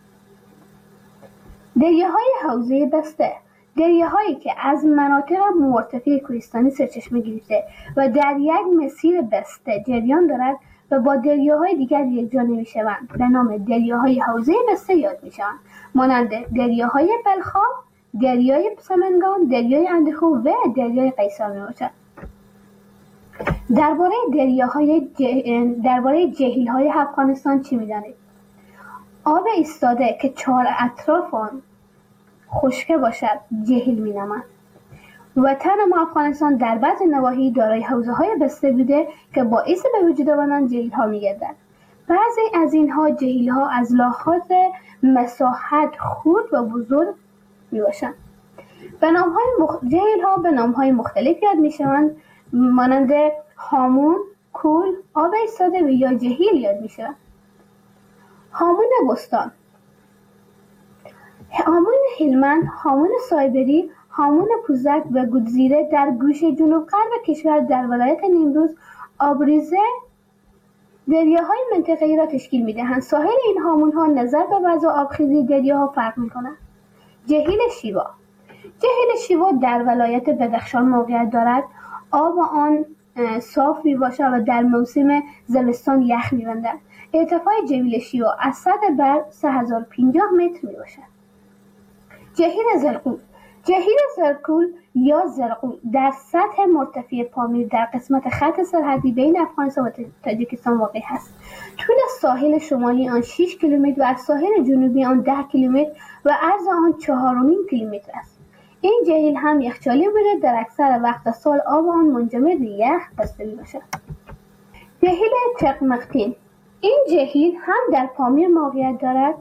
دریاهای حوزه بسته دریاهایی که از مناطق مرتفع کوهستانی سرچشمه گرفته و در یک مسیر بسته جریان دارد و با دریاهای دیگر یکجا نمی‌شوند به نام دریاهای حوزه بسته یاد می‌شوند، مانند دریاهای بلخاب، دریای سمنگان، دریای اندخو و دریای قیصر میباشد. درباره دریاهای جه... درباره جهیل‌های افغانستان چی می‌دانید؟ آب ایستاده که چهار اطراف آن خشک باشد جهیل می‌نامند. وطن ما افغانستان در بعض نواحی دارای حوزه‌های بسته بوده که باعث به وجود آمدن جهیل‌ها می‌گردد. بعضی از اینها جهیل‌ها از لحاظ مساحت خرد و بزرگ میباشند. به نام‌های مخ... جهیل‌ها به نام‌های مختلف یاد می‌شوند، مانند هامون، کول، آب ایستاده و یا جهیل یاد می‌شوند. هامون بستان، هامون هلمند، هامون سایبری، هامون پوزک و گودزیره در گوشه جنوب غرب کشور در ولایت نیمروز آبریزه دریاهای منطقه‌ای را تشکیل می‌دهند. ساحل این هامون‌ها نظر به وضع آبخیزی دریاها فرق می‌کند. جهیل شیوا جهیل شیوا در ولایت بدخشان موقعیت دارد. آب آن صاف میباشد و در موسم زمستان یخ می‌بندد. ارتفاع جهیل شیوا از سطح بر سه هزار و پنجاه متر میباشد. جهیل زرقول جهیل زرقول یا زرقول در سطح مرتفع پامیر در قسمت خط سرحدی بین افغانستان و تاجیکستان واقع است. طول ساحل شمالی آن شش کیلومتر و از ساحل جنوبی آن ده کیلومتر و عرض آن چهار و نیم کیلومتر است. این جهیل هم یخچالی بوده، در اکثر وقت سال آب آن منجمد به یخ بسته میباشد. جهیل ترکمختین این جهیل هم در پامیر موقعیت دارد.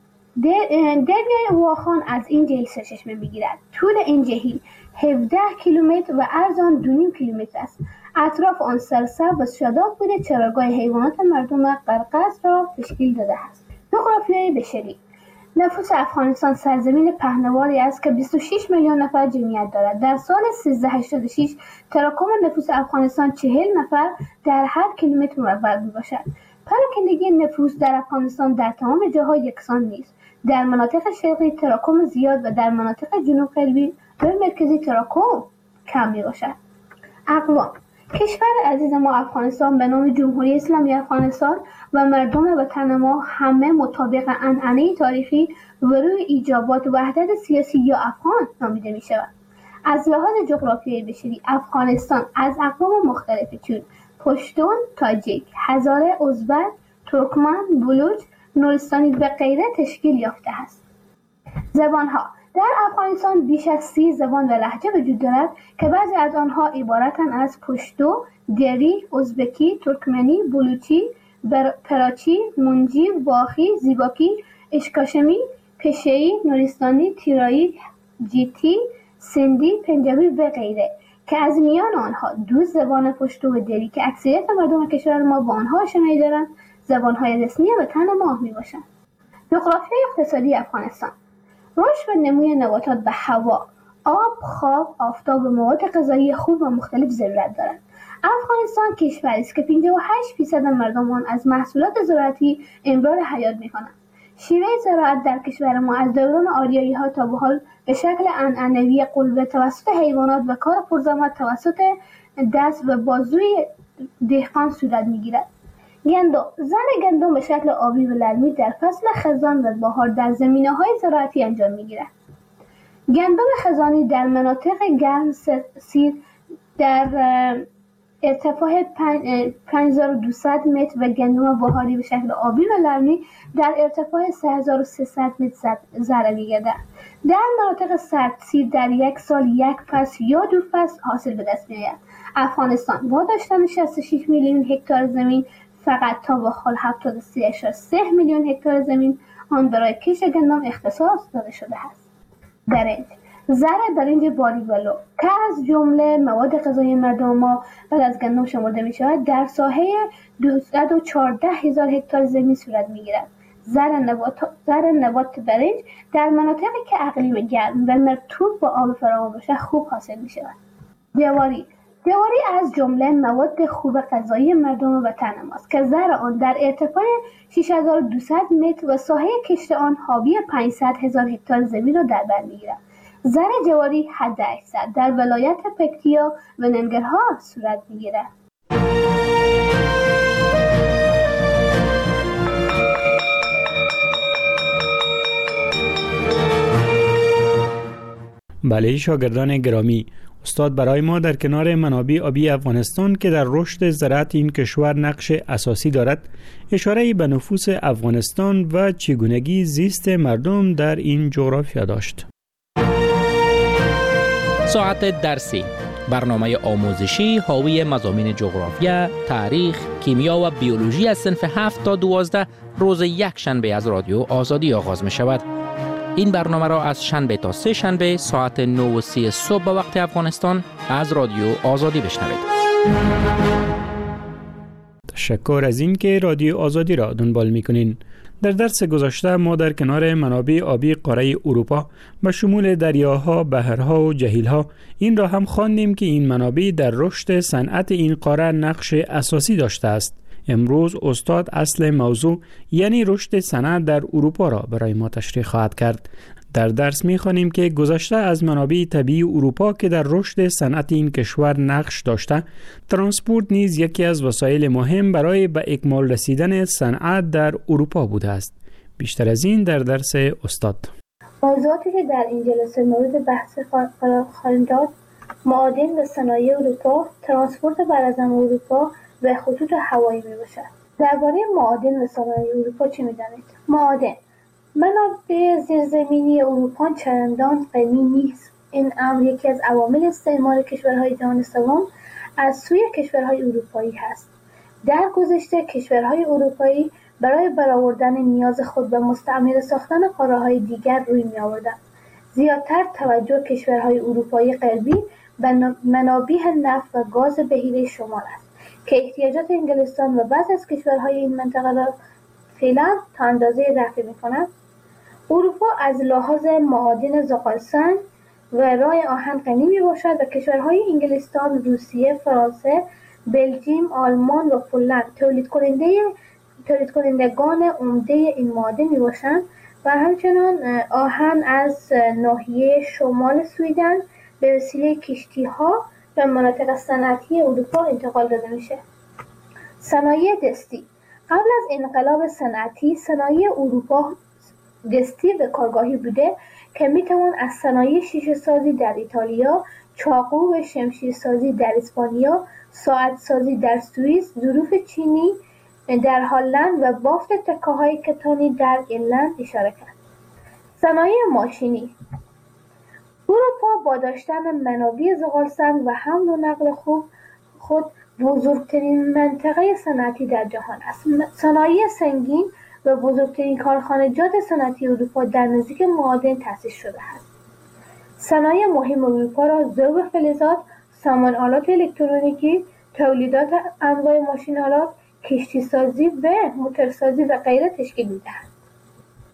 دریای واخان از این جهیل سرچشمه میگیرد. طول این جهیل هفده کیلومتر و عرض آن دو و نیم کیلومتر است. اطراف آن سرسبز و شاداب بوده. چراگاه حیوانات مردم قرقاز را تشکیل داده است. جغرافیای بشری نفوس افغانستان سرزمین پهناوری است که بیست و شش میلیون نفر جمعیت دارد. در سال سیزده هشتاد و شش تراکم نفوس افغانستان چهل نفر در هر کیلومتر مربع میباشد. پراکندگی نفوس در افغانستان در تمام جاها یکسان نیست. در مناطق شرقی تراکم زیاد و در مناطق جنوب غربی و مرکزی تراکم کم میباشد. اقوام کشور عزیز ما افغانستان به نام جمهوری اسلامی افغانستان و مردم وطن ما همه مطابق عنعنه تاریخی و روی ایجابات وحدت سیاسی یا افغان نامیده می شود. از لحاظ جغرافیایی بشری افغانستان از اقوام مختلفی چون پشتون، تاجیک، هزاره، ازبک، ترکمن، بلوچ، نورستانی و غیره تشکیل یافته است. زبانها در افغانستان بیش از سی زبان و لهجه وجود دارد که بعضی از آنها عبارتند از پشتو، دری، ازبکی، ترکمنی، بلوچی، پراچی، منجی، واخی، زیباکی، اشکاشمی، پشه‌ای، نورستانی، تیرایی، جیتی، سندی، پنجابی و غیره که از میان آنها دو زبان پشتو و دری که اکثریت مردم کشور ما با آنها آشنایی دارند زبان‌های رسمی وطن ما میباشند. جغرافیای اقتصادی افغانستان: رشد و نموی نباتات به هوا، آب، خواب، آفتاب و مواد غذایی خوب و مختلف ضرورت دارند. افغانستان کشوری است که پنجاه و هشت درصد مردم آن از محصولات زراعتی امرار حیات می‌کنند. شیوه زراعت در کشور ما از دوران آریایی‌ها تا به حال به شکل عنعنوی قلبه توسط حیوانات و کار پرزحمت توسط دست و بازوی دهقان صورت می‌گیرد. گندم: زرع گندم به شکل آبی و لرمی در فصل خزان و بهار در زمینه‌های زراعتی انجام می‌گیرد. گندم خزانی در مناطق گرم سیر در ارتفاع پنج هزار و دویست متر و گندم بهاری به شکل آبی و لرمی در ارتفاع سه هزار و سیصد متر زرع می‌گردد. در مناطق سردسیر در یک سال یک فصل یا دو فصل حاصل به دست می‌آید. افغانستان با داشتن شصت و شش میلیون هکتار زمین فقط تا به حال هفتاد و سه ممیز سه میلیون هکتار زمین آن برای کشت گندم اختصاص داده شده است. برنج: زرع برنج باریولو که از جمله مواد غذایی مردم ما بعد از گندم شمرده می شود در ساحه دویست و چهارده هزار هکتار زمین صورت می گیرد. زرع نبات زرع نبات برنج در مناطقی که اقلیم گرم و مرطوب با آب فراوان باشد خوب حاصل می شود. جواری: جواری از جمله مواد خوب غذایی مردم وطن ماست که زرع آن در ارتفاع شش هزار و دویست متر و ساحه کشت آن حاوی پانصد هزار هکتار زمین را در بر می‌گیرد. زرع جواری حد اکثر در ولایت پکتیا و ننگرهار صورت می‌گیرد. بله شاگردان گرامی، استاد برای ما در کنار منابع آبی افغانستان که در رشد زراعت این کشور نقش اساسی دارد اشاره به نفوس افغانستان و چگونگی زیست مردم در این جغرافیا داشت. ساعت درسی، برنامه آموزشی حاوی مضامین جغرافیا، تاریخ، کیمیا و بیولوژی از صنف هفت تا دوازده روز یک شنبه از رادیو آزادی آغاز می شود. این برنامه را از شنبه تا سه شنبه ساعت نه و سی صبح به وقت افغانستان از رادیو آزادی بشنوید. تشکر از این که رادیو آزادی را دنبال میکنین. در درس گذشته ما در کنار منابع آبی قاره اروپا به شمول دریاها، بحرها و جهیلها این را هم خواندیم که این منابع در رشد صنعت این قاره نقش اساسی داشته است. امروز استاد اصل موضوع یعنی رشد صنعت در اروپا را برای ما تشریح خواهد کرد. در درس می‌خوانیم که گذشته از منابع طبیعی اروپا که در رشد صنعت این کشور نقش داشته، ترانسپورت نیز یکی از وسایل مهم برای به اکمال رسیدن صنعت در اروپا بوده است. بیشتر از این در درس استاد. موضوعاتی که در این جلسه مورد بحث خواهیم داد: معادن و صنایع اروپا، ترانسپورت براعظم اروپا و خطوط هوایی میباشد. درباره معادن و صنایع اروپا چه می‌دانید؟ معادن: منابع زیرزمینی اروپا چندان غنی نیست. این امر یکی از عوامل استعمار کشورهای جهان سوم از سوی کشورهای اروپایی هست. در گذشته کشورهای اروپایی برای برآوردن نیاز خود به مستعمره ساختن قاره‌های دیگر روی می‌آوردند. زیادتر توجه کشورهای اروپایی غربی به منابع نفت و گاز بحیره شمال است که احتیاجات انگلستان و بعضی از کشورهای این منطقه را فعلا تا اندازه رفع می‌کند. اروپا از لحاظ معادن زغالسنگ و رای آهن غنی میباشد و کشورهای انگلستان، روسیه، فرانسه، بلژیم، آلمان و پولند تولید کننده تولید کنندگان عمده این معادن میباشند و همچنان آهن از ناحیه شمال سویدن به وسیله کشتی‌ها به مناطق صنعتی اروپا انتقال داده میشه. صنایع دستی: قبل از انقلاب صنعتی صنایع اروپا دستی و کارگاهی بوده که میتوان از صنایع شیشه سازی در ایتالیا، چاقو و شمشیر سازی در اسپانیا، ساعت سازی در سوئیس، ظروف چینی در هلند و بافت تکه‌های کتانی در ایرلند اشاره کرد. صنایع ماشینی: اروپا با داشتن منابع زغالسنگ و حمل و نقل خوب خود بزرگترین منطقه صنعتی در جهان است. صنایع سنگین و بزرگترین کارخانجات صنعتی اروپا در نزدیک معادن تأسیس شده است. صنایع مهم اروپا را ذوب فلزات، سامان آلات الکترونیکی، تولیدات انواع ماشین آلات، کشتی سازی و موتورسازی و غیره تشکیل می‌دهند.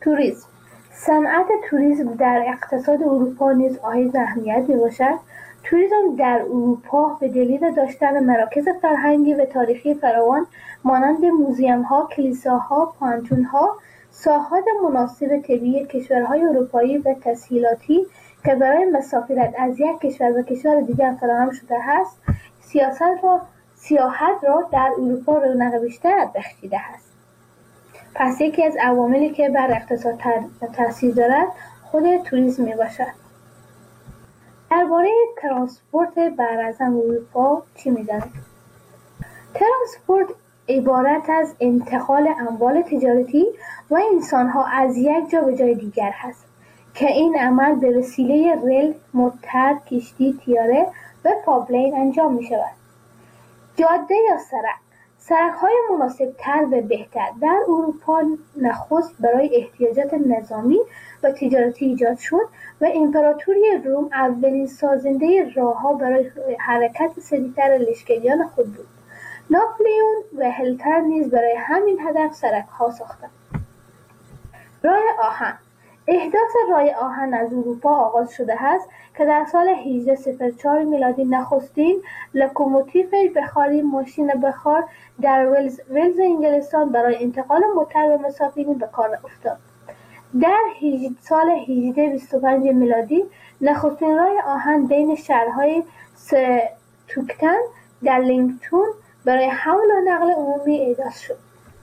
توریسم. صنعت توریسم در اقتصاد اروپا نیز حائز اهمیت میباشد. توریسم در اروپا به دلیل داشتن مراکز فرهنگی و تاریخی فراوان مانند موزیم‌ها، کلیساها، پانتون‌ها، ساحات مناسب طبیعی کشورهای اروپایی و تسهیلاتی که برای مسافرت از یک کشور به کشور دیگر فراهم شده است، سیاست را سیاحت را در اروپا رونق بیشتر بخشیده است. پس یکی از عواملی که بر اقتصاد تاثیر دارد خود توریسم می باشد. درباره ترانسپورت براعظم اروپا چی می دانید؟ ترانسپورت عبارت از انتقال اموال تجارتی و انسانها از یک جا به جای دیگر هست که این عمل به وسیله ریل، موتر، کشتی، طیاره و پایپلاین انجام می شود. جاده یا سرک سرک‌های مناسب‌تر و بهتر در اروپا نخست برای احتیاجات نظامی و تجارتی ایجاد شد و امپراتوری روم اولین سازنده راه‌ها برای حرکت سریعتر لشکریان خود بود. ناپلیون و هیتلر نیز برای همین هدف سرک‌ها ساختند. راه آهن احداث راه آهن از اروپا آغاز شده است که در سال هجده صفر چهار میلادی نخستین لوکوموتیو بخاری ماشین بخار در ولز, ولز انگلستان برای انتقال موتر و مسافرین به کار افتاد. در سال هجده بیست و پنج میلادی نخستین راه آهن بین شهرهای ستوکتن در لینگتون برای حمل و نقل عمومی احداث شد.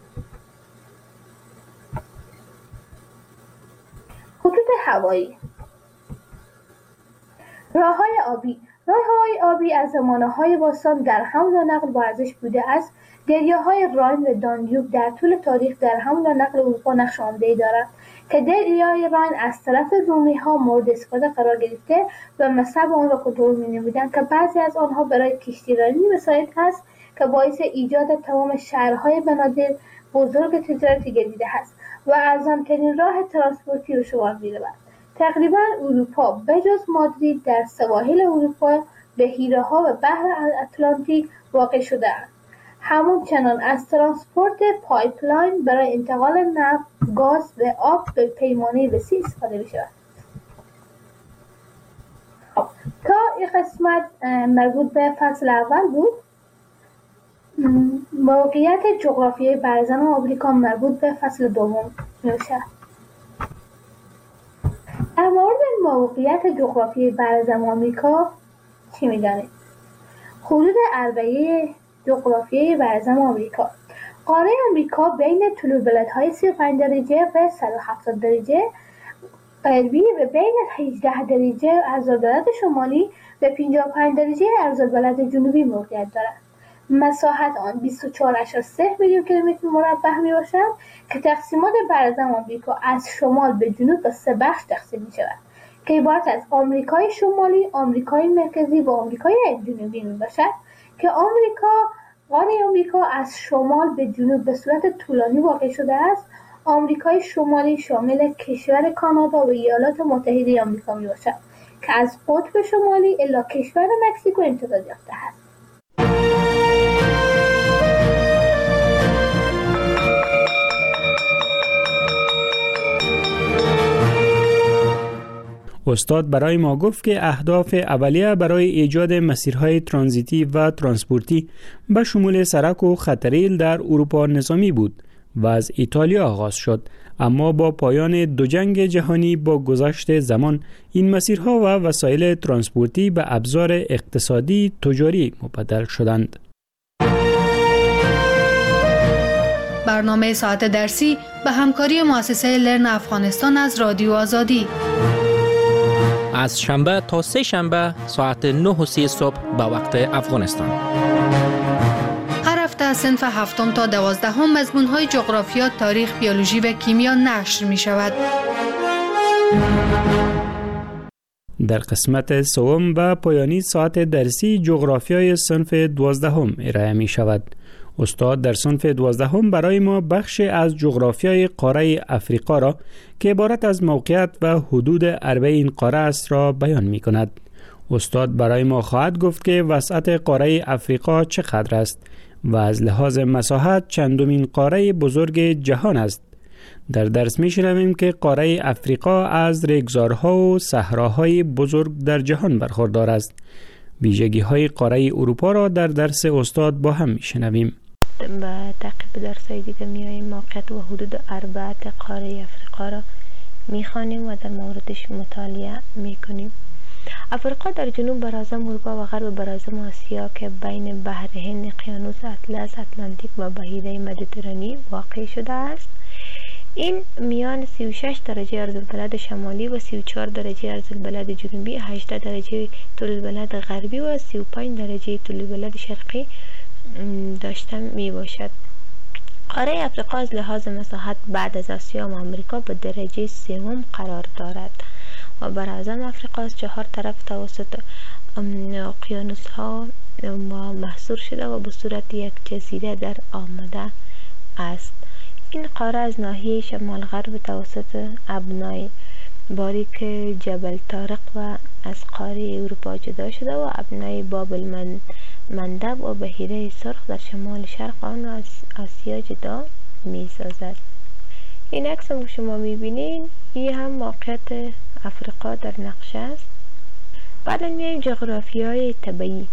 خطوط هوایی راه‌های آبی راه‌های آبی از زمانه‌های باستان در حمل و نقل با ارزش بوده است. دریاهای راین و دانیوب در طول تاریخ در حمل و نقل اروپا نقش عمده‌ای دارند که دریای راین از طرف رومی‌ها مورد استفاده قرار گرفته و مصب آن را کنترل می‌نمودند که بعضی از آنها برای کشتیرانی وسایل است که باعث ایجاد تمام شهرهای بنادر بزرگ تجارتی گردیده است و ارزان‌ترین راه ترانسپورتی به شمار می‌رود. تقریباً اروپا بجز مادرید در سواحل اروپا به حیره‌ها و بحر اتلانتیک واقع شده است. همچنان از ترانسپورت پایپلاین برای انتقال نفت، گاز و آب به پیمانه وسیع استفاده می‌شود. خب تا این قسمت مربوط به فصل اول بود. موقعیت جغرافیایی برزن آمریکا مربوط به فصل دوم میشه. در مورد موقعیت جغرافیایی برزن آمریکا چی میدانید؟ حدود اربعه جغرافیایی برزن آمریکا. قاره آمریکا بین طول بلندهای سی و پنج درجه و صد و هفتاد درجه غربی و بین هجده درجه عرض‌البلد شمالی و پنجاه و پنج درجه عرض‌البلد جنوبی موقعیت دارد. مساحت آن بیست و چهار ممیز سه میلیون کیلومتر مربع می باشد که تقسیمات برزن آمریکا از شمال به جنوب به سه بخش تقسیم می شود که عبارت از آمریکای شمالی، آمریکای مرکزی و آمریکای جنوبی می باشد که آمریکا قاره آمریکا از شمال به جنوب به صورت طولانی واقع شده است. آمریکای شمالی شامل کشور کانادا و ایالات متحده آمریکا می باشد که از قطب شمالی الی کشور مکزیکو امتداد یافته است. استاد برای ما گفت که اهداف اولیه برای ایجاد مسیرهای ترانزیتی و ترانسپورتی به شمول سرک و خطریل در اروپا نظامی بود و از ایتالیا آغاز شد، اما با پایان دو جنگ جهانی با گذشت زمان این مسیرها و وسایل ترانسپورتی به ابزار اقتصادی تجاری مبدل شدند. برنامه ساعت درسی به همکاری مؤسسه لرن افغانستان از رادیو آزادی از شنبه تا سه شنبه ساعت نه و سی صبح به وقت افغانستان. هر هفته صنف هفتم تا دوازدهم مضمون‌های جغرافیا، تاریخ، بیولوژی و کیمیا نشر می شود. در قسمت سوم و پایانی ساعت درسی جغرافیای صنف دوازدهم ارائه می شود. استاد در صنف دوازدهم برای ما بخش از جغرافیای قاره افریقا را که عبارت از موقعیت و حدود اربع این قاره است را بیان می کند. استاد برای ما خواهد گفت که وسعت قاره افریقا چقدر است و از لحاظ مساحت چندمین قاره بزرگ جهان است. در درس می شنویم که قاره افریقا از ریگزارها و صحراهای بزرگ در جهان برخوردار است. ویژگی های قاره اروپا را در درس استاد با هم می شنویم. و تعقیب درسای دیگه میاییم موقعیت و حدود اربعه قاره افریقا را میخوانیم و در موردش مطالعه میکنیم. افریقا در جنوب براعظم اروپا و غرب براعظم آسیا که بین بحر هند، اقیانوس اطلس، اتلانتیک و بحیره مدیترانی واقع شده است. این میان سی و شش درجه عرض‌البلد شمالی و سی و چهار درجه عرض‌البلد جنوبی، هجده درجه طول البلد غربی و سی و پنج درجه طول البلد شرقی داشته می باشد. قاره افریقا از لحاظ مساحت بعد از آسیا و آمریکا به درجه سوم قرار دارد و براعظم افریقا از چهار طرف توسط اقیانوس ها محصور شده و به صورت یک جزیره در آمده است. این قاره از ناحیه شمال غرب توسط ابنای باریک جبل طارق و از قاره اروپا جدا شده و ابنای بابل مندب و بحیره سرخ در شمال شرق آن از آسیا جدا می سازد. این عکس هم شما می بینید، این هم موقعیت افریقا در نقشه است. بعد میایم جغرافی های طبیعی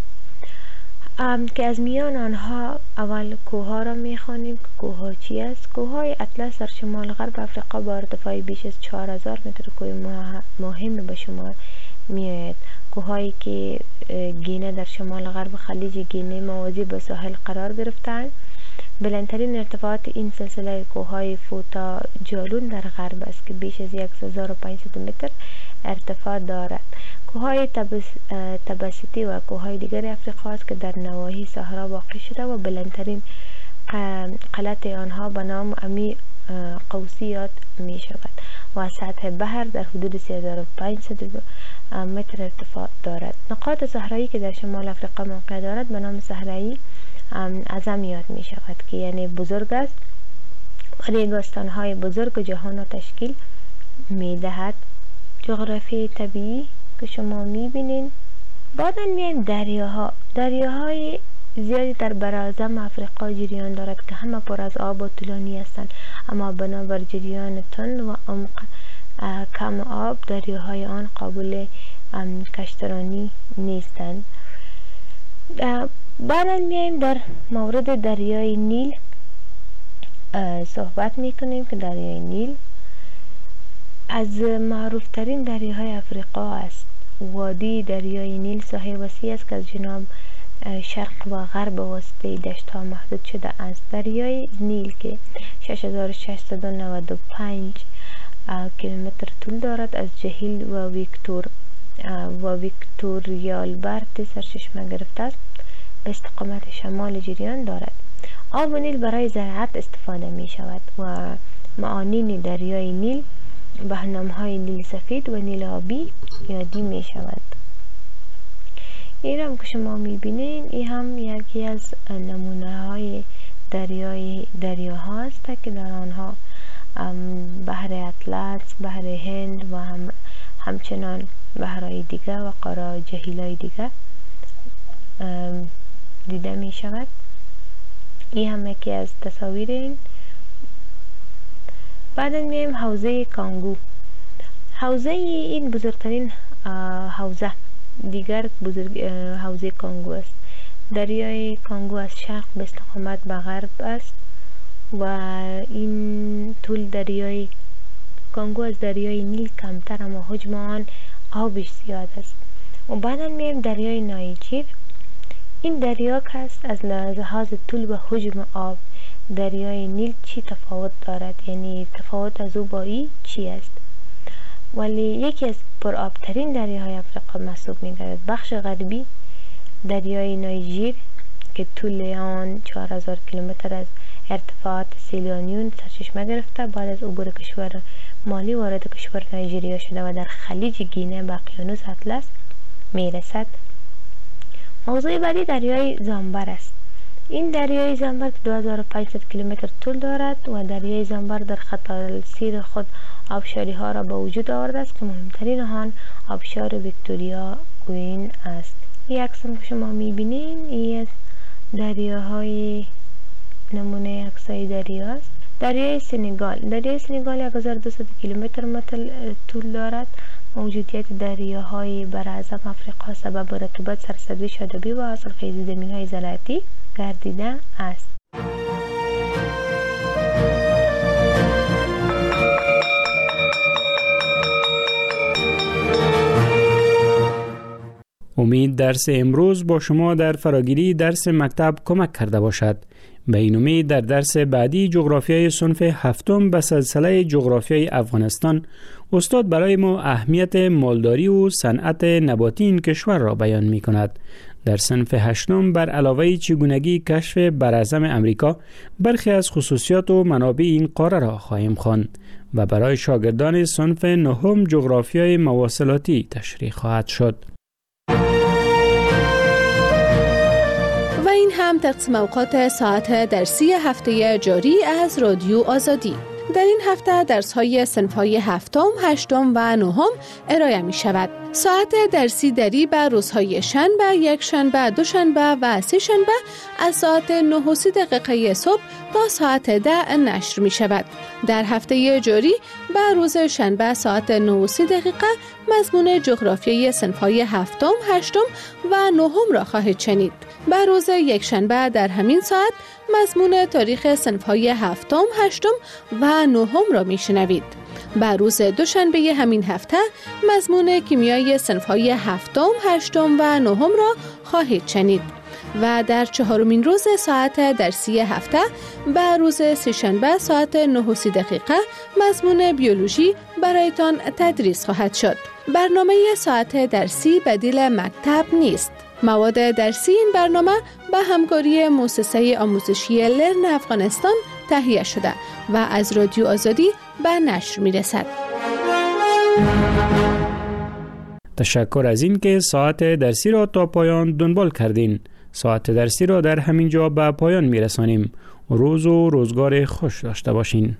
که از میان آنها اول کوه ها را می خوانیم که کوه ها چی است. کوه های اطلس در شمال غرب افریقا با ارتفاع بیش از چهار هزار متر کوه مهم به شمار می آید. کوههایی که گینه در شمال غرب خلیج گینه موازی به ساحل قرار گرفتند. بلندترین ارتفاعات این سلسله کوههای فوتا جالون در غرب است که بیش از هزار و پانصد متر ارتفاع دارد. کوههای تبسیتی و کوههای دیگر افریقا است که در نواحی صحرا واقع شده و بلندترین قلعت آنها به نام امی قوسی یاد می شود و سطح بحر در حدود سه هزار و پانصد متر ارتفاع دارد. نقاط صحرایی که در شمال افریقا موقع دارد به نام صحرایی اعظم یاد می شود که یعنی بزرگ است و ریگستان های بزرگ جهان را تشکیل می دهد. جغرافی طبیعی که شما می بینید. بعد میایم دریاها. دریاهای زیادی در براعظم افریقا جریان دارد که همه پر از آب و طولانی هستند، اما بنابر جریان تند و عمق کم آب دریاهای آن قابل کشترانی نیستند. بعد میایم در مورد دریای نیل صحبت میکنیم که دریای نیل از معروف ترین دریاهای افریقا است. وادی دریای نیل ساحل وسیع است که از جنوب شرق و غرب واسطه دشت ها محدود شده است. دریای نیل که شش هزار و ششصد و نود و پنج کیلومتر طول دارد از جهیل و ویکتور و ویکتوریالبرت سرچشمه گرفته است به استقامت شمال جریان دارد. آب نیل برای زراعت استفاده می شود و معانین دریای نیل به نام‌های نیل سفید و نیل آبی یادی می شود. این هم که شما می بینید این هم یکی از نمونه های دریای دریاها است که در آنها بحر اطلس، بحر هند و هم همچنان بحرهای دیگر و قاره جهیل‌های دیگر دیده می شود. این هم یکی از تصاویر این. بعد میایم حوزه کانگو. حوزه این بزرگترین حوزه دیگر بزرگ حوزه کانگو است. دریای کانگو از شرق به استقامت به غرب است و این طول دریای کانگو از دریای نیل کمتر اما حجم آن آبش زیاد است. و بعدا میایم دریای نایجیر. این دریا که است از لحاظ طول و حجم آب دریای نیل چی تفاوت دارد، یعنی تفاوت از او با این چی است؟ ولی یکی از پرآبترین دریاهای افریقا محسوب می‌گردد. بخش غربی دریای نایجیر که طول آن چهار هزار کیلومتر از ارتفاعات سیلیانیون سرچشمه گرفته بعد از عبور کشور مالی وارد کشور نایجریا شده و در خلیج گینه به اقیانوس اطلس میرسد. موضوع بعدی دریای زامبر است. این دریای زامبر که دو هزار و پانصد کیلومتر طول دارد و دریای زامبر در خط السیر خود آبشاری ها را به وجود آورده است که مهمترین آن آبشار ویکتوریا کوین است. این عکس هم که شما میبینین این از دریاهای نمونه عکسای دریا است. دریای سنگال دریای سنگال یک هزار و دویست کیلومتر متر طول دارد. موجودیت دریاهای براعظم افریقا سبب رطوبت، سرسبزی، شادابی و حاصلخیزی زمین‌های زراعتی گردیده است. امید درس امروز با شما در فراگیری درس مکتب کمک کرده باشد. به این امید در درس بعدی جغرافیای صنف هفتم به سلسله جغرافیای افغانستان استاد برای ما اهمیت مالداری و صنعت نباتی این کشور را بیان می کند. در صنف هشتم بر علاوه چگونگی کشف براعظم امریکا برخی از خصوصیات و منابع این قاره را خواهیم خواند و برای شاگردان صنف نهم جغرافیای مواصلاتی تشریح خواهد شد. و این هم تقسیم اوقات ساعت درسی هفته جاری از رادیو آزادی. در این هفته درس‌های صنف‌های هفتم، هشتم و نهم ارائه می شود. ساعت درسی دری به روزهای شنبه، یک شنبه، دو شنبه و سه شنبه از ساعت نه و سی دقیقه صبح تا ساعت ده نشر می شود. در هفته جاری به روز شنبه ساعت نه و سی دقیقه مضمون جغرافیای صنف‌های هفتم، هشتم و نهم را خواهید شنید. به روز یک شنبه در همین ساعت مضمون تاریخ صنف‌های هفتم، هشتم و نهم را میشنوید. به روز دوشنبه همین هفته مضمون کیمیای صنف‌های هفتم، هشتم و نهم را خواهید شنید. و در چهارمین روز ساعت درسی هفته به روز سه‌شنبه ساعت نه و سی دقیقه مضمون بیولوژی برایتان تدریس خواهد شد. برنامه ساعت درسی بدیل مکتب نیست. مواد درسی این برنامه به همکاری مؤسسه آموزشی لرن افغانستان تهیه شده و از رادیو آزادی به نشر می رسد. تشکر از این که ساعت درسی را تا پایان دنبال کردین. ساعت درسی را در همین جا به پایان می رسانیم. روز و روزگار خوش داشته باشین.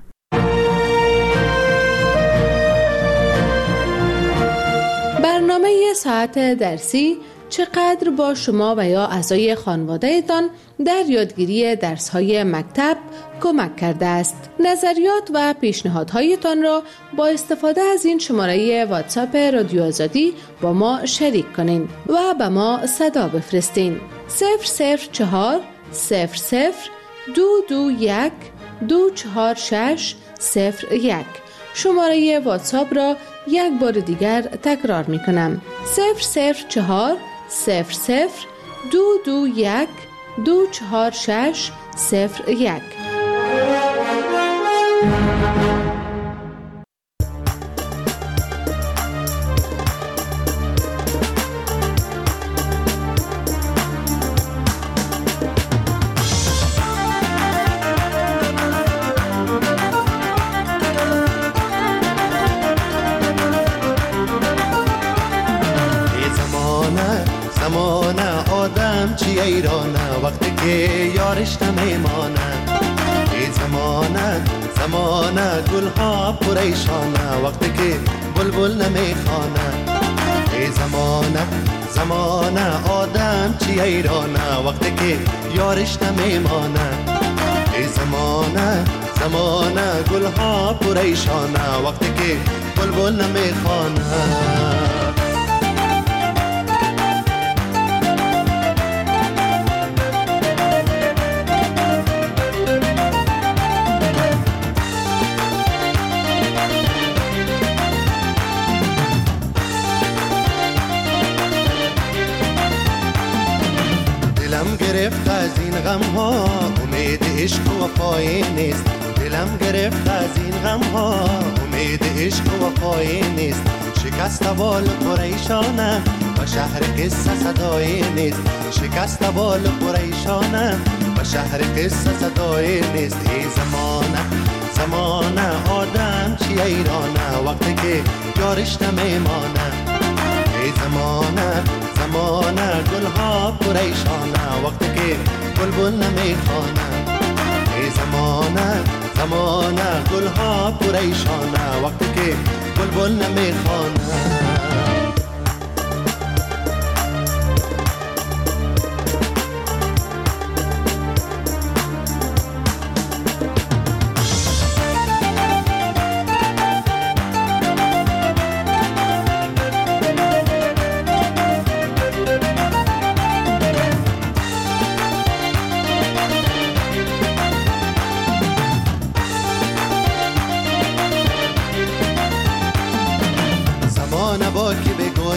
برنامه ساعت درسی چقدر با شما و یا اعضای خانواده‌تان در یادگیری درس‌های مکتب کمک کرده است. نظریات و پیشنهادهایتان را با استفاده از این شماره واتساپ رادیو آزادی با ما شریک کنین و به ما صدا بفرستین. صفر صفر چهار صفر صفر دو دو یک دو چهار شش صفر یک. شماره واتساپ را یک بار دیگر تکرار می کنم. صفر صفر چهار صفر صفر دو دو یک دو چهار شش صفر یک. زمانه آدم چی ایرانه وقتی که یارش نمیمانه. ای زمانه زمانه گل ها پریشانه وقتی که بلبل نمیخوانه. ای زمانه زمانه آدم چی ایرانه وقتی که یارش نمیمانه. ای زمانه زمانه گل ها پریشانه وقتی که بلبل نمیخوانه. گرفت از این غم ها امید عشق و وفای نیست. دلم گرفت از این غم ها امید عشق و وفای نیست. شکست بال پریشانم و شهر قصه صدای نیست. شکست بال پریشانم و شهر قصه صدای نیست. ای زمانه زمانه آدم چی ایرانه وقتی که یارش نمیمانه. ای زمانه زمانه گل ها پریشانه وقتی که بلبل نمیخوانه. ای زمانه زمانه گل ها پریشانه وقتی که بلبل نمیخوانه.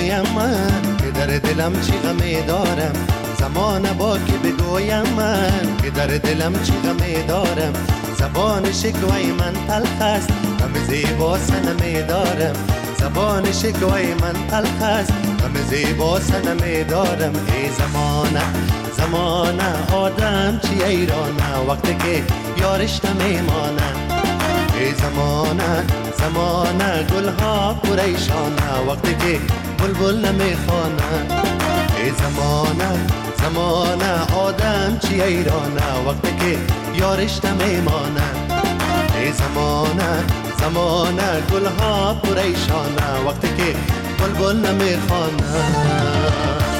بگویم من که در دلم چی غمی دارم، زمان با که بگویم من که در دلم چی غمی دارم. زبان شکوای من تلخ است، غم زیبا سنمی دارم. زبان شکوای من تلخ است، غم زیبا سنمی دارم. ای زمانه زمانه آدم چی ایرانه، وقتی که یارش نمیمانه. ای زمانه زمانه گلها پریشانه، وقتی که بلبل نمیخوانه. ای زمانه زمانه آدم چی ایرانه، وقتی که یارش نمیمانه. ای زمانه زمانه گلها پریشانه، وقتی که بلبل نمیخوانه.